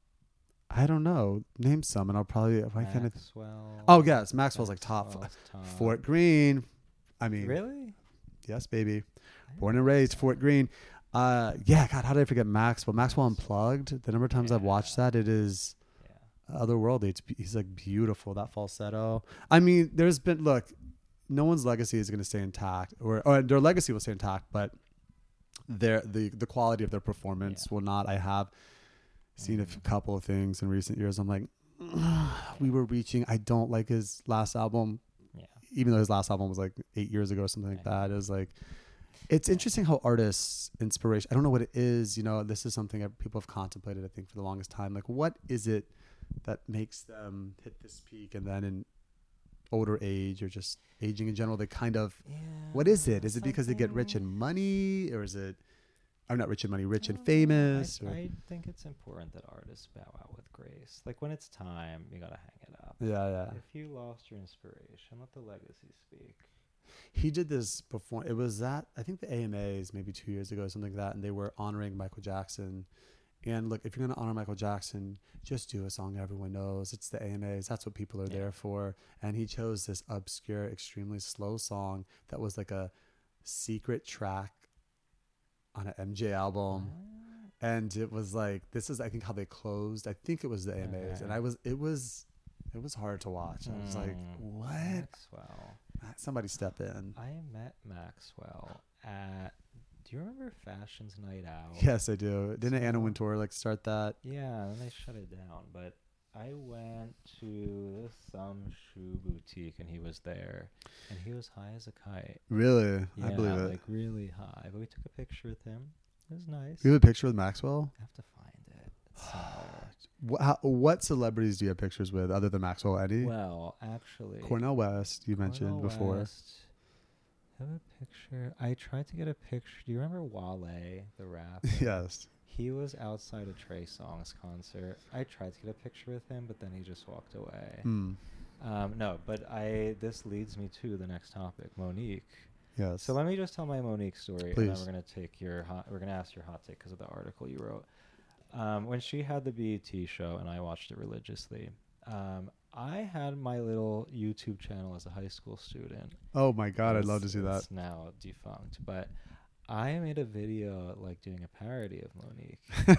I don't know. Name some, and I'll probably. Why can't I? Th- Maxwell. oh yes, Maxwell's like top. Maxwell's top. Fort Greene. I mean, Really? yes, baby. Born and raised Fort Greene. Uh, yeah, God, how did I forget Maxwell? Maxwell Unplugged. The number of times I've watched that, it is Yeah. otherworldly. It's be- he's like beautiful. That falsetto. I mean, there's been look. No one's legacy is going to stay intact, or, or their legacy will stay intact, but their the the quality of their performance Yeah. will not. I have seen a f- couple of things in recent years. I'm like, we were reaching. I don't like his last album. Yeah. Even though his last album was like eight years ago or something like that. It was like, it's interesting how artists inspiration, I don't know what it is, you know, this is something that people have contemplated, I think, for the longest time. Like, what is it that makes them hit this peak, and then in older age or just aging in general, they kind of, Yeah. what is it? Is it because they get rich in money, or is it, I'm not rich in money, rich and famous? I, or, I think it's important that artists bow out with grace. Like when it's time, you gotta hang it up. yeah, yeah. If you lost your inspiration, let the legacy speak. He did this before. It was that, I think the A M As maybe two years ago, something like that, and they were honoring Michael Jackson. And look, if you're going to honor Michael Jackson, just do a song everyone knows. It's the A M As. That's what people are Yeah. there for. And he chose this obscure, extremely slow song that was like a secret track on an M J album. And it was like, this is, I think, how they closed. I think it was the A M As. Okay. And I was, it was, it was hard to watch. I was like, Mm, what? Maxwell. Somebody step in. I met Maxwell at. Do you remember Fashion's Night Out? Yes, I do. Didn't So- Anna Wintour like start that? Yeah, and they shut it down. But I went to some shoe boutique and he was there, and he was high as a kite. Really? Yeah, I believe it. like really high. But we took a picture with him. It was nice. You have a picture with Maxwell? I have to find it. It's somewhere. What, how, what celebrities do you have pictures with other than Maxwell Eddy? Well, actually, Cornel West, you mentioned Cornel before. West. Have a picture. I tried to get a picture. Do you remember Wale, the rapper? Yes. He was outside a Trey Songz concert. I tried to get a picture with him, but then he just walked away. Mm. Um, no, but I. This leads me to the next topic, Monique. Yes. So let me just tell my Monique story, and Please. then we're gonna take your hot. We're gonna ask your hot take because of the article you wrote. Um, when she had the B E T show, and I watched it religiously. Um, I had my little YouTube channel as a high school student. Oh my God, I'd It's- love to see that. It's now defunct, but I made a video like doing a parody of Monique,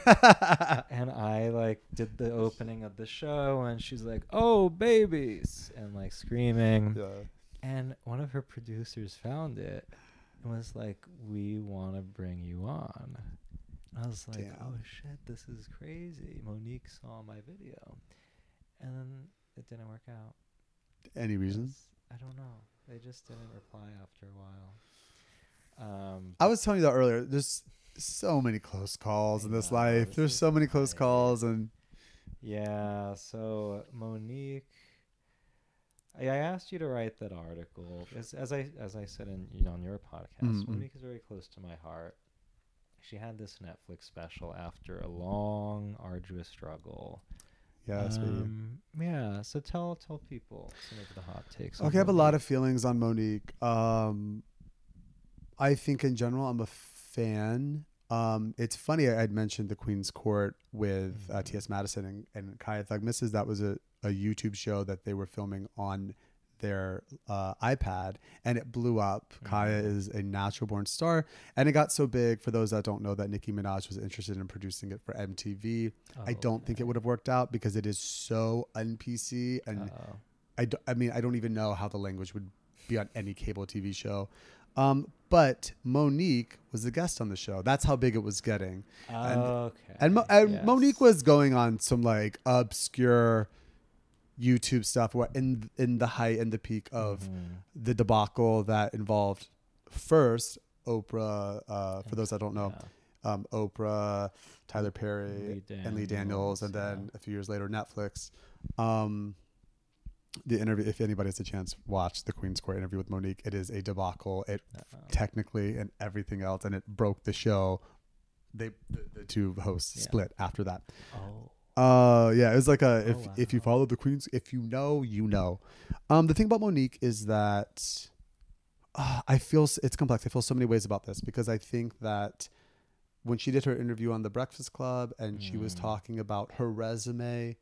and I like did the opening of the show, and she's like, "Oh, babies," and like screaming. Yeah. And one of her producers found it and was like, "We want to bring you on." And I was like, Damn. "Oh shit, this is crazy." Monique saw my video, and then it didn't work out. Any reason? It's- I don't know. They just didn't reply after a while. Um, I was telling you that earlier. There's so many close calls I in this know, life. this There's is so many close funny. calls, and yeah. So Monique, I, I asked you to write that article as, as I as I said in you know, on your podcast. Mm, mm. Monique is very close to my heart. She had this Netflix special after a long, arduous struggle. yes, baby. um, yeah. So tell tell people some of the hot takes. on Okay, I have a lot Monique. of feelings on Monique. Um, I think in general, I'm a fan. Um, it's funny, I- I'd mentioned the Queen's Court with uh, T S Madison and, and Kaya Thug Misses. That was a, a YouTube show that they were filming on their uh, iPad, and it blew up. Kaya is a natural born star, and it got so big. For those that don't know, that Nicki Minaj was interested in producing it for M T V. I don't think it Okay. would have worked out because it is so un-P C, and Uh-oh. I, do, I mean, I don't even know how the language would be on any cable T V show. Um, But Monique was a guest on the show. That's how big it was getting. And, Okay. and, Mo- and Yes. Monique was going on some like obscure YouTube stuff where in in the height and the peak of Mhm. the debacle that involved first Oprah. Uh, for those that don't know, Yeah. um, Oprah, Tyler Perry, Lee and Lee Daniels, Daniels, and then yeah. a few years later Netflix. Um, the interview, if anybody has a chance, watch the Queen's Court interview with Monique. It is a debacle. It Uh-oh. technically and everything else, and it broke the show. They the, the two hosts Yeah. split after that. Oh. Uh yeah, it was like a if Oh, wow. if you follow the Queen's, if you know, you know. Um, the thing about Monique is that uh, I feel s- it's complex. I feel so many ways about this because I think that when she did her interview on the Breakfast Club and she was Mm. talking about her resume,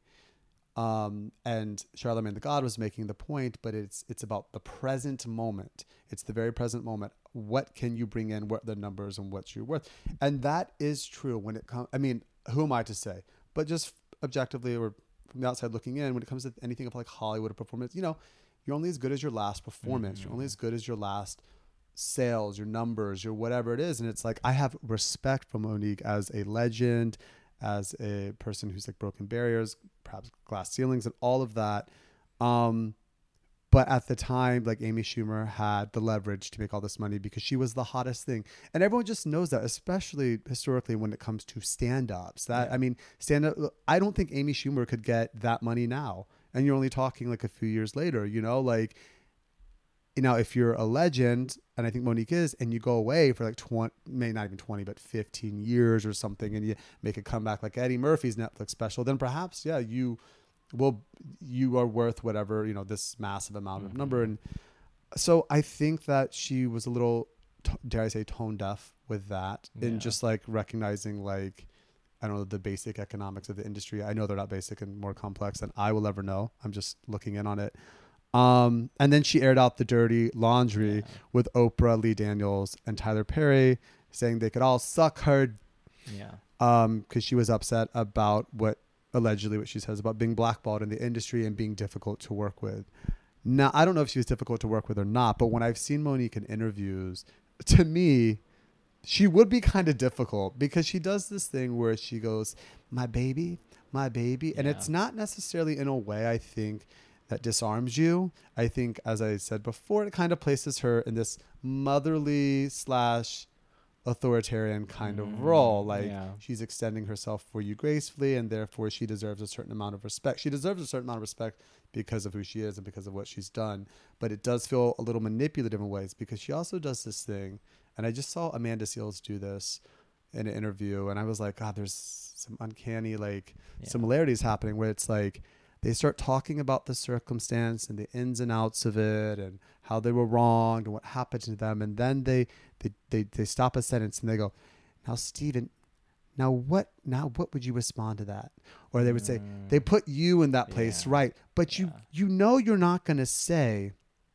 um, and Charlamagne the God was making the point, but it's it's about the present moment. It's the very present moment. What can you bring in? What are the numbers and what's your worth? And that is true when it comes. I mean, who am I to say? But just objectively or from the outside looking in, when it comes to anything of like Hollywood or performance, you know, you're only as good as your last performance. Mm-hmm. You're only as good as your last sales, your numbers, your whatever it is. And it's like, I have respect for Monique as a legend, as a person who's like broken barriers, perhaps glass ceilings and all of that. Um, but at the time, like Amy Schumer had the leverage to make all this money because she was the hottest thing. And everyone just knows that, especially historically when it comes to stand-ups. That Yeah. I mean, stand-up, I don't think Amy Schumer could get that money now. And you're only talking like a few years later, you know, like, you know, if you're a legend, and I think Monique is, and you go away for like twenty, maybe not even twenty, but fifteen years or something, and you make a comeback like Eddie Murphy's Netflix special, then perhaps, yeah, you will, you are worth whatever, you know, this massive amount of number. And so I think that she was a little, t- dare I say, tone deaf with that, in Yeah. just like recognizing like, I don't know, the basic economics of the industry. I know they're not basic and more complex than I will ever know. I'm just looking in on it. Um, and then she aired out the dirty laundry Yeah. with Oprah, Lee Daniels, and Tyler Perry, saying they could all suck her, Yeah. um, because she was upset about what allegedly what she says about being blackballed in the industry and being difficult to work with. Now, I don't know if she was difficult to work with or not, but when I've seen Monique in interviews, to me, she would be kind of difficult because she does this thing where she goes, my baby, my baby. And Yeah. it's not necessarily in a way, I think, that disarms you. I think, as I said before, it kind of places her in this motherly slash authoritarian kind of Mm, role. Like yeah. she's extending herself for you gracefully, and therefore she deserves a certain amount of respect. She deserves a certain amount of respect because of who she is and because of what she's done. But it does feel a little manipulative in ways because she also does this thing. And I just saw Amanda Seales do this in an interview, and I was like, God, there's some uncanny like Yeah. similarities happening where it's like they start talking about the circumstance and the ins and outs of it and how they were wronged and what happened to them. And then they, they, they, they stop a sentence and they go, now, Stephen, now what, now what would you respond to that? Or they would say, they put you in that place. Yeah. Right. But you, Yeah. you know, you're not going to say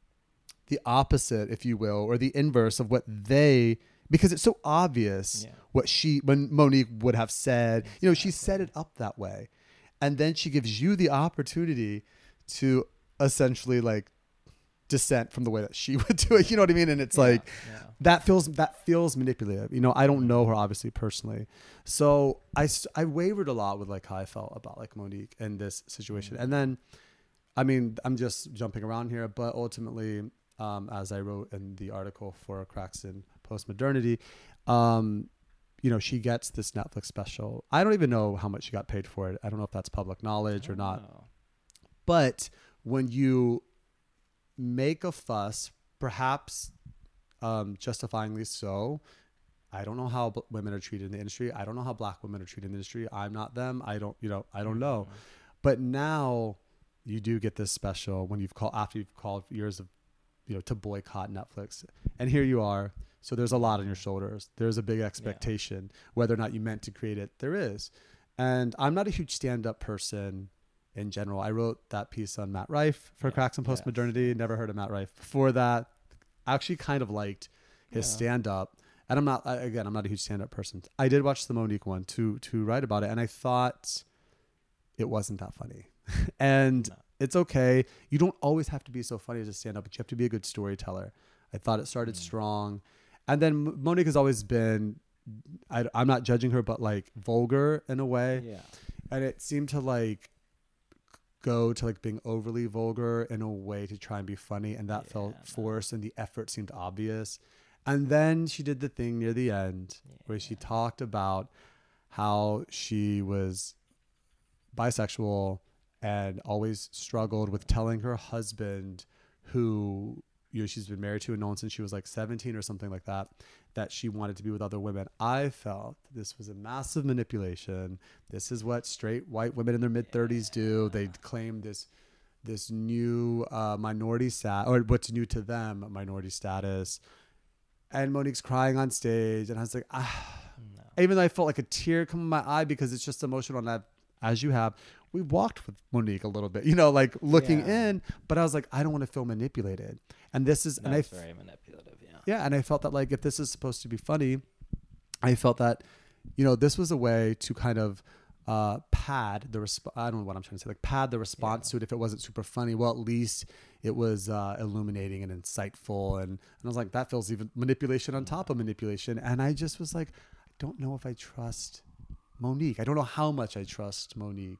the opposite, if you will, or the inverse of what they, because it's so obvious Yeah. what she, when Monique would have said, you know, she set it up that way. And then she gives you the opportunity to essentially like dissent from the way that she would do it. You know what I mean? And it's Yeah, like, yeah. that feels, that feels manipulative. You know, I don't know her obviously personally. So I, s- I wavered a lot with like how I felt about like Monique in this situation. And then, I mean, I'm just jumping around here, but ultimately, um, as I wrote in the article for Cracks in Postmodernity, um, you know, she gets this Netflix special. I don't even know how much she got paid for it. I don't know if that's public knowledge or not. Oh. But when you make a fuss, perhaps um, justifyingly so, I don't know how b- women are treated in the industry. I don't know how black women are treated in the industry. I'm not them. I don't, you know, I don't know. But now you do get this special when you've called, after you've called years of, you know, to boycott Netflix. And here you are. So there's a lot on your shoulders. There's a big expectation. Whether or not you meant to create it, there is. And I'm not a huge stand-up person in general. I wrote that piece on Matt Rife for Yeah. Cracks and Yes. Postmodernity. Never heard of Matt Rife before that. I actually kind of liked his Yeah. stand-up. And I'm not, I- again, I'm not a huge stand-up person. I did watch the Monique one to to write about it, and I thought it wasn't that funny. and No. it's okay. You don't always have to be so funny to stand up, but you have to be a good storyteller. I thought it started Mm. strong. And then M- Monique has always been, I, I'm not judging her, but like vulgar in a way. Yeah. And it seemed to like go to like being overly vulgar in a way to try and be funny. And that Yeah, felt no. forced and the effort seemed obvious. And then she did the thing near the end where she talked about how she was bisexual and always struggled with telling her husband, who you know she's been married to and known since she was like seventeen or something like that, that she wanted to be with other women. I felt this was a massive manipulation. This is what straight white women in their mid thirties do. They claim this this new uh, minority stat, or what's new to them, minority status. And Monique's crying on stage, and I was like, ah. No. Even though I felt like a tear come in my eye because it's just emotional, and I've, as you have, we walked with Monique a little bit, you know, like looking Yeah. in. But I was like, I don't want to feel manipulated, and this is, and I, That's f- very manipulative. Yeah. yeah, and I felt that like if this is supposed to be funny, I felt that, you know, this was a way to kind of uh, pad the resp- I don't know what I'm trying to say, like pad the response Yeah. to it if it wasn't super funny. Well, at least it was uh, illuminating and insightful, and, and I was like, that feels even manipulation on top of manipulation. And I just was like, I don't know if I trust Monique. I don't know how much I trust Monique.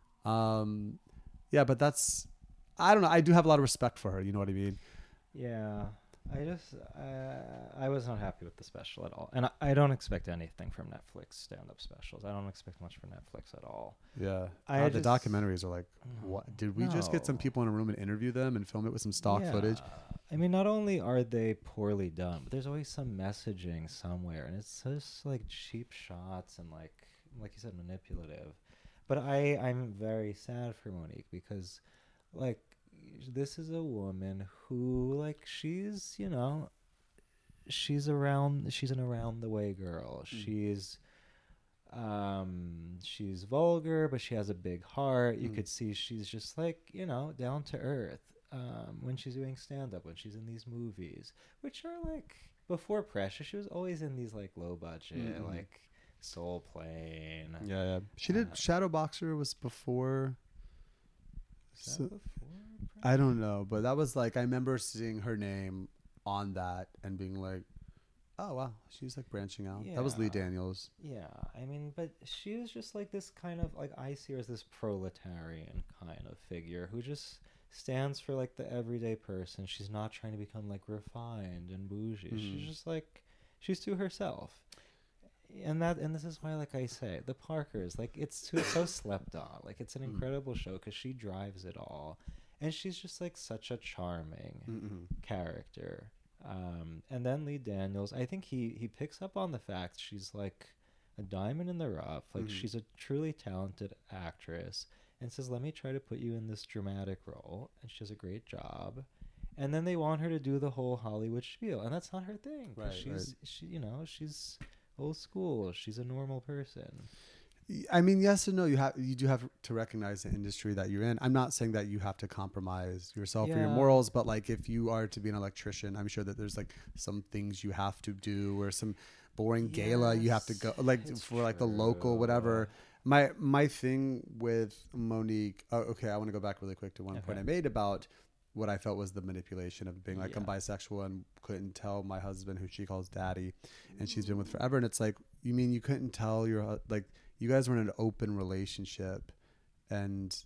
Um, yeah, but that's, I don't know. I do have a lot of respect for her. You know what I mean? Yeah, I just uh, I was not happy with the special at all, and I, I don't expect anything from Netflix stand-up specials. I don't expect much from Netflix at all. Yeah. I God, the just- documentaries are like, what? Did we just get some No. people in a room and interview them and film it with some stock Yeah. footage? I mean, not only are they poorly done, but there's always some messaging somewhere, and it's just like cheap shots and like like you said, manipulative. But I I'm very sad for Monique because like this is a woman who like she's you know she's around she's an around the way girl. She's um she's vulgar, but she has a big heart. You Mm. could see she's just like you know down to earth um when she's doing stand up, when she's in these movies, which are like before Pressure. She was always in these like low budget Mm-mm. like Soul Plane. Yeah, yeah. She did Uh, Shadow Boxer was before. Is that So- before I don't know, but that was like I remember seeing her name on that and being like, oh wow, she's like branching out. That was Lee Yeah. Daniels. Yeah, I mean, but she was just like this kind of like I see her as this proletarian kind of figure who just stands for like the everyday person. She's not trying to become like refined and bougie. Mhm. She's just like she's to herself. And that and this is why like I say, the Parkers, like it's too so slept on. Like it's an Mm. incredible show cuz she drives it all. And she's just like such a charming Mm-mm. character. Um, and then Lee Daniels, I think he he picks up on the fact she's like a diamond in the rough. Like Mhm. she's a truly talented actress, and says, "Let me try to put you in this dramatic role." And she does a great job. And then they want her to do the whole Hollywood spiel, and that's not her thing. 'Cause Right, she's she you know she's old school. She's a normal person. Y- I mean, yes and no. You have you do have to recognize the industry that you're in. I'm not saying that you have to compromise yourself or your Yeah. morals, but like if you are to be an electrician, I'm sure that there's like some things you have to do or some boring gala you have to go Yes, like it's for like the local whatever. true. My my thing with Monique. Oh, okay, I want to go back really quick to one point Okay. I made about what I felt was the manipulation of being like I'm Yeah. bisexual and couldn't tell my husband, who she calls daddy, and she's been with forever. And it's like, you mean you couldn't tell your hu- like you guys were in an open relationship and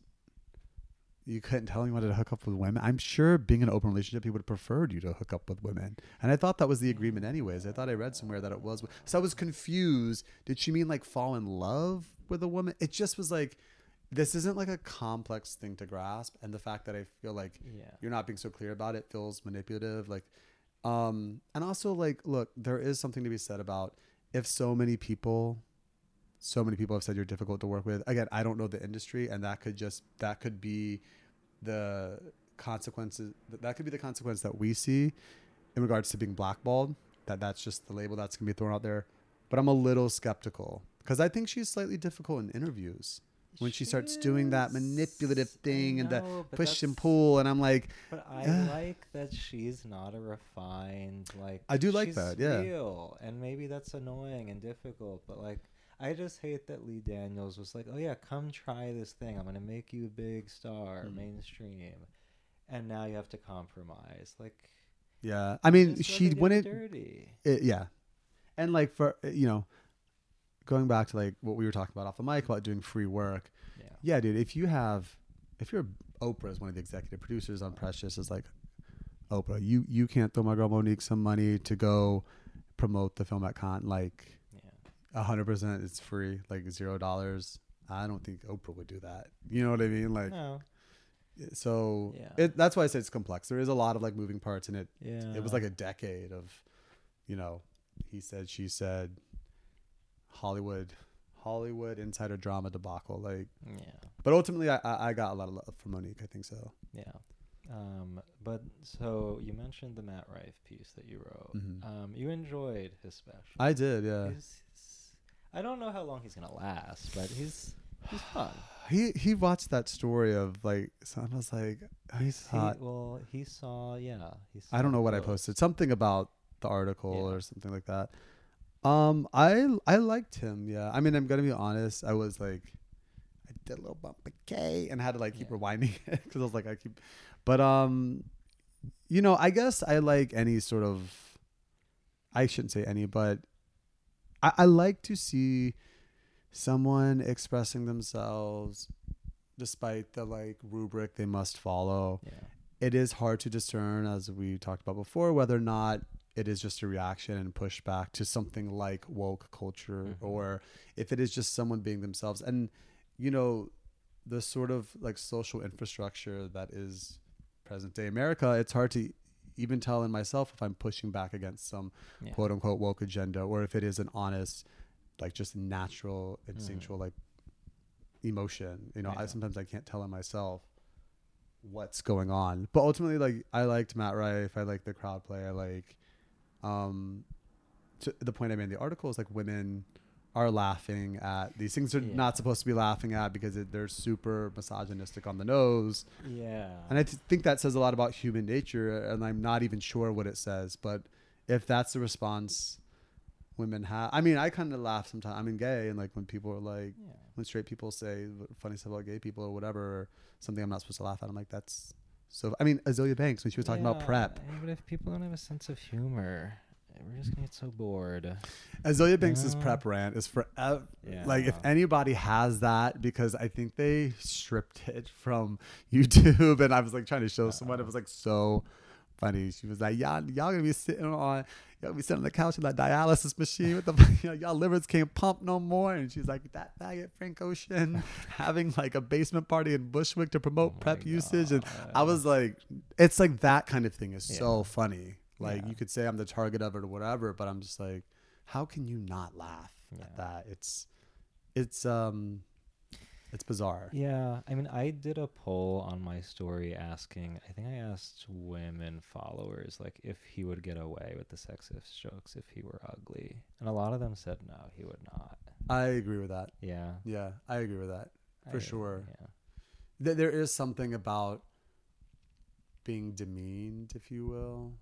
you couldn't tell him you wanted to hook up with women? I'm sure being in an open relationship, he would have preferred you to hook up with women. And I thought that was the agreement anyways. I thought I read somewhere that it was. So I was confused. Did she mean like fall in love with a woman? It just was like, this isn't like a complex thing to grasp. And the fact that I feel like Yeah. you're not being so clear about it feels manipulative. Like, um, and also like, look, there is something to be said about if so many people so many people have said you're difficult to work with. Again, I don't know the industry, and that could just that could be the consequences. That could be the consequence that we see in regards to being blackballed. That that's just the label that's gonna be thrown out there. But I'm a little skeptical because I think she's slightly difficult in interviews when she, She starts doing that is. manipulative I thing and the know, but push and that's- pull, and I'm like, But I Ugh. like that she's not a refined like. I do like she's that, yeah. real, and maybe that's annoying and difficult, but like, I just hate that Lee Daniels was like, "Oh yeah, come try this thing. I'm gonna make you a big star, Mm. mainstream," and now you have to compromise. Like, Yeah. I mean, Just let she her get wouldn't. dirty. It, yeah. And like for, you know, going back to like what we were talking about off the mic about doing free work. Yeah. Yeah, dude. If you have, if you're Oprah is one of the executive producers on Precious, is like, Oprah, you you can't throw my girl Monique some money to go promote the film at Cannes. Like, Yeah. a hundred percent, it's free. Like zero dollars. I don't think Oprah would do that. You know what I mean? Like, No. so Yeah. it, that's why I say it's complex. There is a lot of like moving parts in it. Yeah. It was like a decade of, you know, he said, she said, Hollywood, Hollywood insider drama debacle. Like, Yeah. but ultimately, I I I got a lot of love from Monique. I think so. Yeah. Um, but so you mentioned the Matt Rife piece that you wrote. Mhm. Um, you enjoyed his special. I did, yeah. He's, he's, I don't know how long he's gonna last, but he's he's fun. He he watched that story of like, so I was like, he's He, hot. well, he saw, yeah. He saw I don't know what I both. posted. Something about the article Yeah. or something like that. Um, I I liked him. Yeah. I mean, I'm gonna be honest. I was like, I did a little bump of K and had to like keep Yeah. rewinding it because I was like, I keep. But um, you know, I guess I like any sort of. I shouldn't say any, but I, I like to see someone expressing themselves despite the like rubric they must follow. Yeah. It is hard to discern, as we talked about before, whether or not it is just a reaction and pushback to something like woke culture, Mhm. or if it is just someone being themselves. And, you know, the sort of like social infrastructure that is present day America, it's hard to even tell in myself if I'm pushing back against some Yeah. quote unquote woke agenda, or if it is an honest, like just natural, instinctual, like emotion. You know, I Yeah. sometimes I can't tell in myself what's going on. But ultimately, like, I liked Matt Rife. I like the crowd play. I like, um, to the point I made in the article is like women are laughing at these things they're Yeah. not supposed to be laughing at because it, they're super misogynistic on the nose. Yeah. And I th- think that says a lot about human nature, and I'm not even sure what it says. But if that's the response women have, I mean, I kind of laugh sometimes. I'm gay, and like when people are like, Yeah. when straight people say funny stuff about gay people or whatever, or something I'm not supposed to laugh at, I'm like, that's so. I mean, Azealia Banks when she was talking about Yeah, PrEP. yeah, but if people don't have a sense of humor, we're just gonna get so bored. Azealia Banks' Yeah. PrEP rant is forever. Yeah. Like, if anybody has that, because I think they stripped it from YouTube, and I was like trying to show someone, it was like so funny. She was like, "Y'all, y'all gonna be sitting on, y'all gonna be sitting on the couch with that dialysis machine with the, you know, y'all livers can't pump no more." And she's like, "That faggot Frank Ocean having like a basement party in Bushwick to promote Oh my PrEP usage," and God. I was like, it's like that kind of thing is so Yeah. funny. Like, Yeah. you could say I'm the target of it or whatever, but I'm just like, how can you not laugh Yeah. at that? It's, it's, um, it's bizarre. Yeah, I mean, I did a poll on my story asking, I think I asked women followers, like, if he would get away with the sexist jokes if he were ugly. And a lot of them said no, he would not. I agree with that. Yeah. Yeah, I agree with that for I- sure. Yeah. Th- there is something about being demeaned, if you will,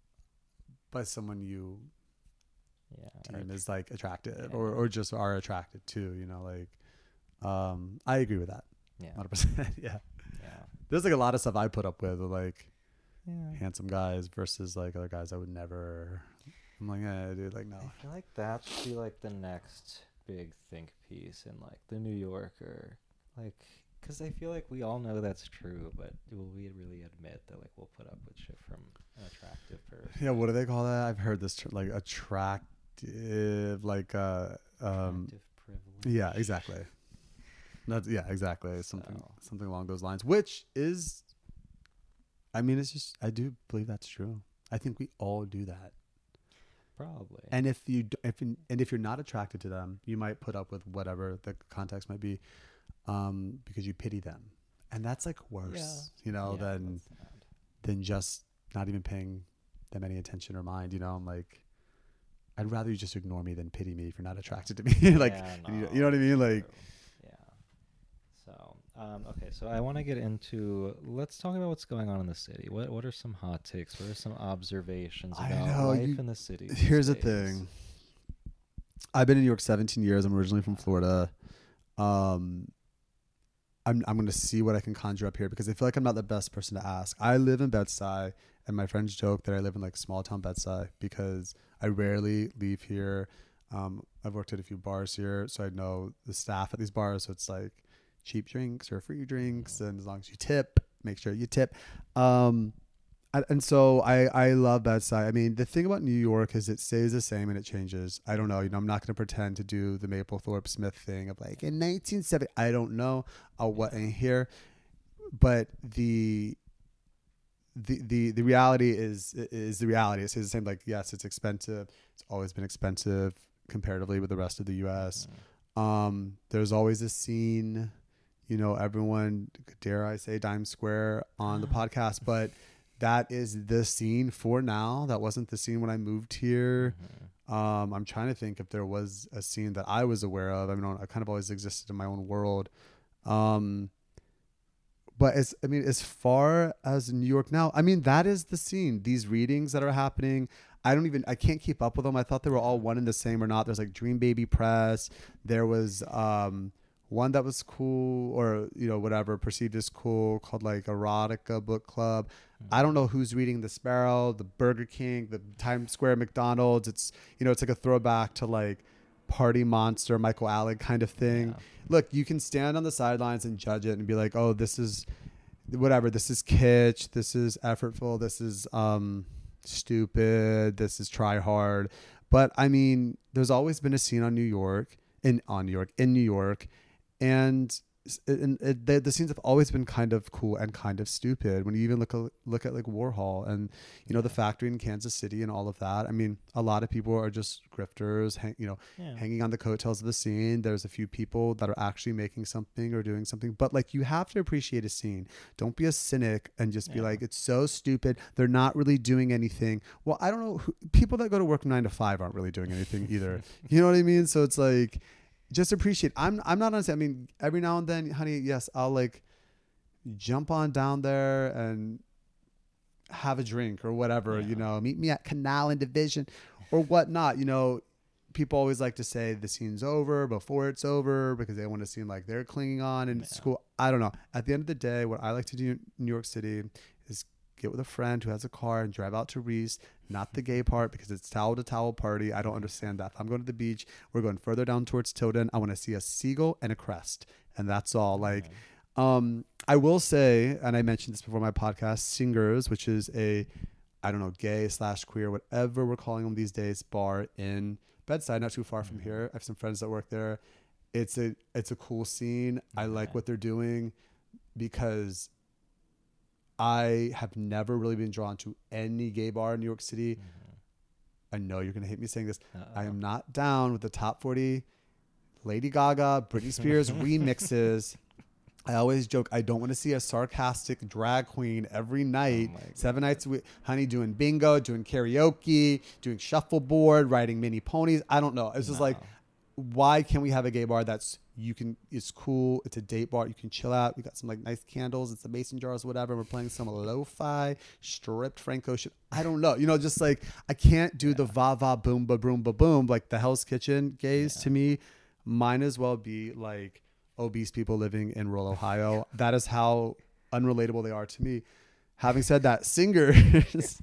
by someone you Yeah. deem is like attractive, Yeah. or, or just are attracted to, you know, like, um, I agree with that. Yeah. one hundred percent. Yeah. Yeah. There's like a lot of stuff I put up with, like Yeah. handsome guys versus like other guys I would never. I'm like, eh, dude, like, no. I feel like that should be like the next big think piece in like the New Yorker, like, because I feel like we all know that's true, but will we really admit that like we'll put up with shit from an attractive person? Yeah, what do they call that? I've heard this term, like attractive, like uh, um, Attractive privilege. yeah, exactly. That's, yeah, exactly. Something, So. something along those lines. Which is, I mean, it's just, I do believe that's true. I think we all do that. Probably. And if you, d- if you, and if you're not attracted to them, you might put up with whatever the context might be, um, because you pity them, and that's like worse, you know, Yeah, than that's sad. than just not even paying them any attention or mind. You know, I'm like, I'd rather you just ignore me than pity me if you're not attracted to me. like, Yeah, and you, no, you know what I mean? Like, true. Yeah. So, um, okay, so I want to get into. Let's talk about what's going on in the city. What What are some hot takes? What are some observations I about know, life you- in the city? these here's the days? thing. I've been in New York seventeen years. I'm originally from Florida. Um, I'm I'm gonna see what I can conjure up here because I feel like I'm not the best person to ask. I live in Bed-Stuy, and my friends joke that I live in like small town Bed-Stuy because I rarely leave here. Um, I've worked at a few bars here, so I know the staff at these bars. So it's like cheap drinks or free drinks, and as long as you tip, make sure you tip. Um, and, and so I I love Bed-Stuy. I mean, the thing about New York is it stays the same and it changes. I don't know. You know, I'm not going to pretend to do the Mapplethorpe Smith thing of like in nineteen seventy. I don't know. I'll what in here, but the The, the the reality is is the reality. It's the same. Like, yes, it's expensive. It's always been expensive comparatively with the rest of the U S. Um, there's always a scene, you know, everyone, dare I say Dime Square on the podcast, but that is the scene for now. That wasn't the scene when I moved here. Um, I'm trying to think if there was a scene that I was aware of. I mean, I kind of always existed in my own world. Um, But as I mean, as far as New York now, I mean, that is the scene. These readings that are happening, I don't even, I can't keep up with them. I thought they were all one and the same or not. There's like Dream Baby Press. There was um, one that was cool or, you know, whatever, perceived as cool called like Erotica Book Club. Mm-hmm. I don't know who's reading the Sparrow, the Burger King, the Times Square McDonald's. It's, you know, it's like a throwback to like Party Monster, Michael Alec kind of thing. Yeah. Look, you can stand on the sidelines and judge it and be like, oh, this is whatever. This is kitsch. This is effortful. This is um, stupid. This is try hard. But I mean, there's always been a scene on New York, in on New York, in New York. And, and it, the, the scenes have always been kind of cool and kind of stupid. When you even look, look at like Warhol and, you know, the factory in Kansas City and all of that. I mean, a lot of people are just grifters, hang, you know, yeah. hanging on the coattails of the scene. There's a few people that are actually making something or doing something. But like, you have to appreciate a scene. Don't be a cynic and just yeah. be like, it's so stupid. They're not really doing anything. Well, I don't know. Who, people that go to work nine to five aren't really doing anything either. You know what I mean? So it's like, just appreciate. I'm I'm not honestly. I mean, every now and then, honey, yes, I'll like jump on down there and have a drink or whatever. Yeah. You know, meet me at Canal and Division or whatnot. You know, people always like to say the scene's over before it's over because they want to seem like they're clinging on and yeah. it's cool. I don't know. At the end of the day, what I like to do in New York City is get with a friend who has a car and drive out to Reese, not the gay part because it's towel to towel party. I don't understand that. If I'm going to the beach, we're going further down towards Tilden. I want to see a seagull and a crest. And that's all. Like, um, I will say, and I mentioned this before my podcast, Singers, which is a, I don't know, gay slash queer, whatever we're calling them these days, bar in Bed-Stuy, not too far from here. I have some friends that work there. It's a, it's a cool scene. I like what they're doing because I have never really been drawn to any gay bar in New York City. Mm-hmm. I know you're going to hate me saying this. Uh-oh. I am not down with the top forty Lady Gaga, Britney Spears remixes. I always joke, I don't want to see a sarcastic drag queen every night, oh seven nights a week, honey, doing bingo, doing karaoke, doing shuffleboard, riding mini ponies. I don't know. It's no. just like, why can't we have a gay bar that's you can it's cool, it's a date bar, you can chill out, we got some like nice candles, it's the mason jars, whatever, we're playing some lo-fi stripped Frank Ocean. I don't know, you know, just like I can't do yeah. the va va boom ba boom ba boom like the Hell's Kitchen gays. Yeah. To me, might as well be like obese people living in rural Ohio. That is how unrelatable they are to me. Having said that, Singers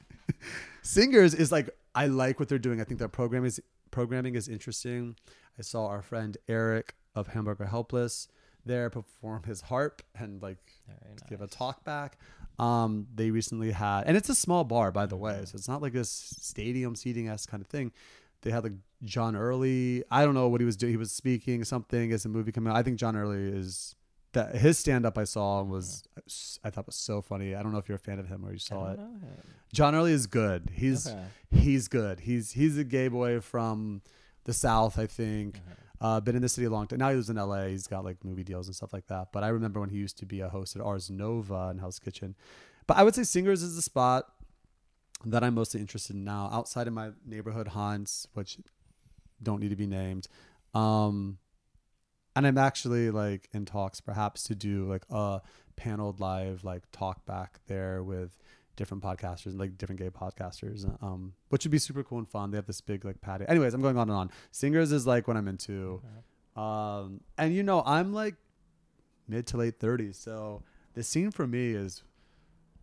Singers is like, I like what they're doing. I think their program is programming is interesting. I saw our friend Eric of Hamburger Helpless there perform his harp and like nice. give a talk back. Um, they recently had, and it's a small bar, by the mm-hmm. way, so it's not like a stadium seating-esque kind of thing. They had like John Early. I don't know what he was doing. He was speaking something as a movie coming out. I think John Early is that his stand-up I saw was I thought was so funny. I don't know if you're a fan of him or you saw it. John Early is good. He's okay. he's good. He's he's a gay boy from the South, I think. Mm-hmm. Uh, been in the city a long time. Now he lives in L A. He's got like movie deals and stuff like that. But I remember when he used to be a host at Ars Nova in Hell's Kitchen. But I would say Singers is the spot that I'm mostly interested in now, outside of my neighborhood haunts, which don't need to be named. Um, and I'm actually like in talks perhaps to do like a paneled live like talk back there with different podcasters, like different gay podcasters, um, which would be super cool and fun. They have this big like patio. Anyways, I'm going on and on. Singers is like what I'm into. Okay. Um, and you know, I'm like mid to late thirties. So the scene for me is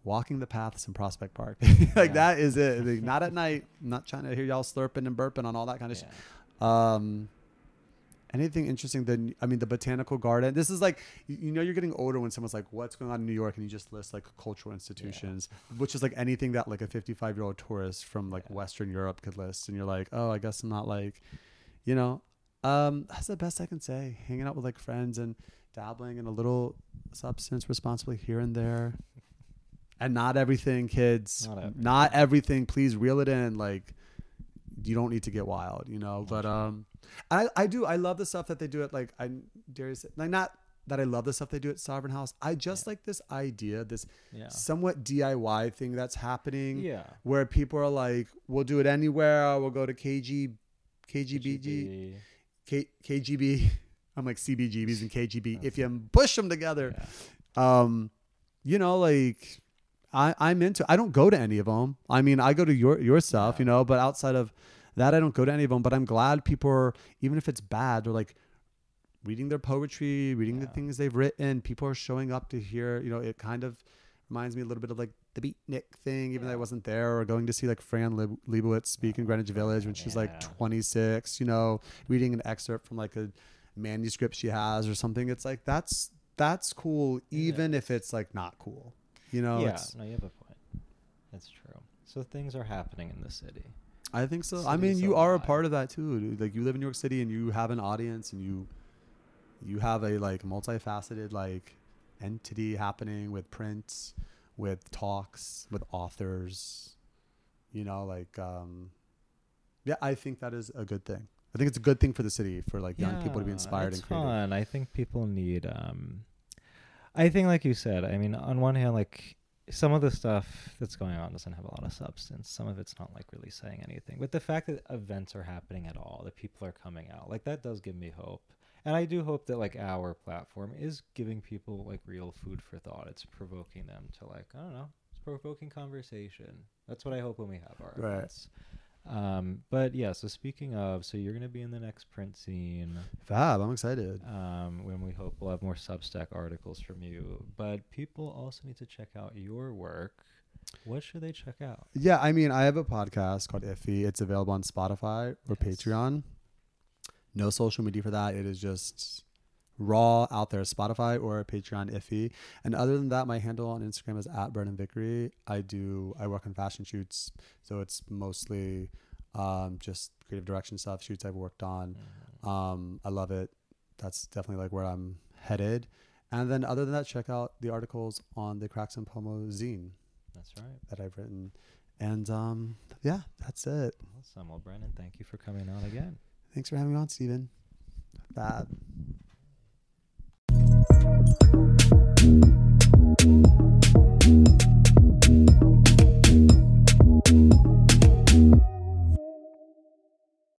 walking the paths in Prospect Park. Like Yeah. that is it. Like, not at night. I'm not trying to hear y'all slurping and burping on all that kind of Yeah. shit. Um, anything interesting? Then I mean, the Botanical Garden. This is like you, you know you're getting older when someone's like, "What's going on in New York?" and you just list like cultural institutions, which is like anything that like a fifty-five year old tourist from like Yeah. Western Europe could list, and you're like, "Oh, I guess I'm not like, you know." Um, that's the best I can say. Hanging out with like friends and dabbling in a little substance responsibly here and there. And not everything, kids. Not everything. Not everything. Please reel it in. Like, you don't need to get wild, you know. But um, I I do. I love the stuff that they do at like I dare you say like not that I love the stuff they do at Sovereign House. I just Yeah. like this idea, this Yeah. somewhat D I Y thing that's happening. Yeah. Where people are like, we'll do it anywhere. We'll go to K G, K G B G. K G B. K, KGB. I'm like C B G Bs and K G B. If you push them together, Yeah. um, you know, like I, I'm into. I don't go to any of them. I mean, I go to your your stuff, Yeah. you know, but outside of that, I don't go to any of them. But I'm glad people are, even if it's bad, they're like reading their poetry, reading the Yeah. things they've written. People are showing up to hear. You know, it kind of reminds me a little bit of like the Beatnik thing, even though I Yeah. wasn't there, or going to see like Fran Leb- Lebowitz speak in Greenwich Village when she's like Yeah. twenty-six, you know, reading an excerpt from like a manuscript she has or something. It's like, that's, that's cool. Even if it's like not cool, you know? Yeah. It's, No, you have a point. That's true. So things are happening in the city. I think so. I City's mean, you are a alive. part of that too, dude. Like you live in New York City and you have an audience and you, you have a like multifaceted like entity happening with prints, with talks, with authors, you know, like, um, yeah, I think that is a good thing. I think it's a good thing for the city, for like young people to be inspired it's and creative. fun. I think people need. Um, I think, like you said, I mean, on one hand, like some of the stuff that's going on doesn't have a lot of substance. Some of it's not like really saying anything. But the fact that events are happening at all, that people are coming out, like that does give me hope. And I do hope that like our platform is giving people like real food for thought. It's provoking them to like, I don't know, it's provoking conversation. That's what I hope when we have our Right. events. Um, but yeah, so speaking of, so you're going to be in the next print scene. Fab, I'm excited. Um, when we hope we'll have more Substack articles from you. But people also need to check out your work. What should they check out? Yeah, I mean, I have a podcast called Iffy. It's available on Spotify or Yes. Patreon. No social media for that. It is just raw out there, Spotify or Patreon Iffy. And other than that, my handle on Instagram is at Brennan Vickery. I do, I work on fashion shoots. So it's mostly um, just creative direction stuff, shoots I've worked on. Mm-hmm. Um, I love it. That's definitely like where I'm headed. And then other than that, check out the articles on the Cracks and Pomo zine That's right. that I've written. And um, yeah, that's it. Awesome. Well, Brennan, thank you for coming on again. Thanks for having me on, Steven. Fab.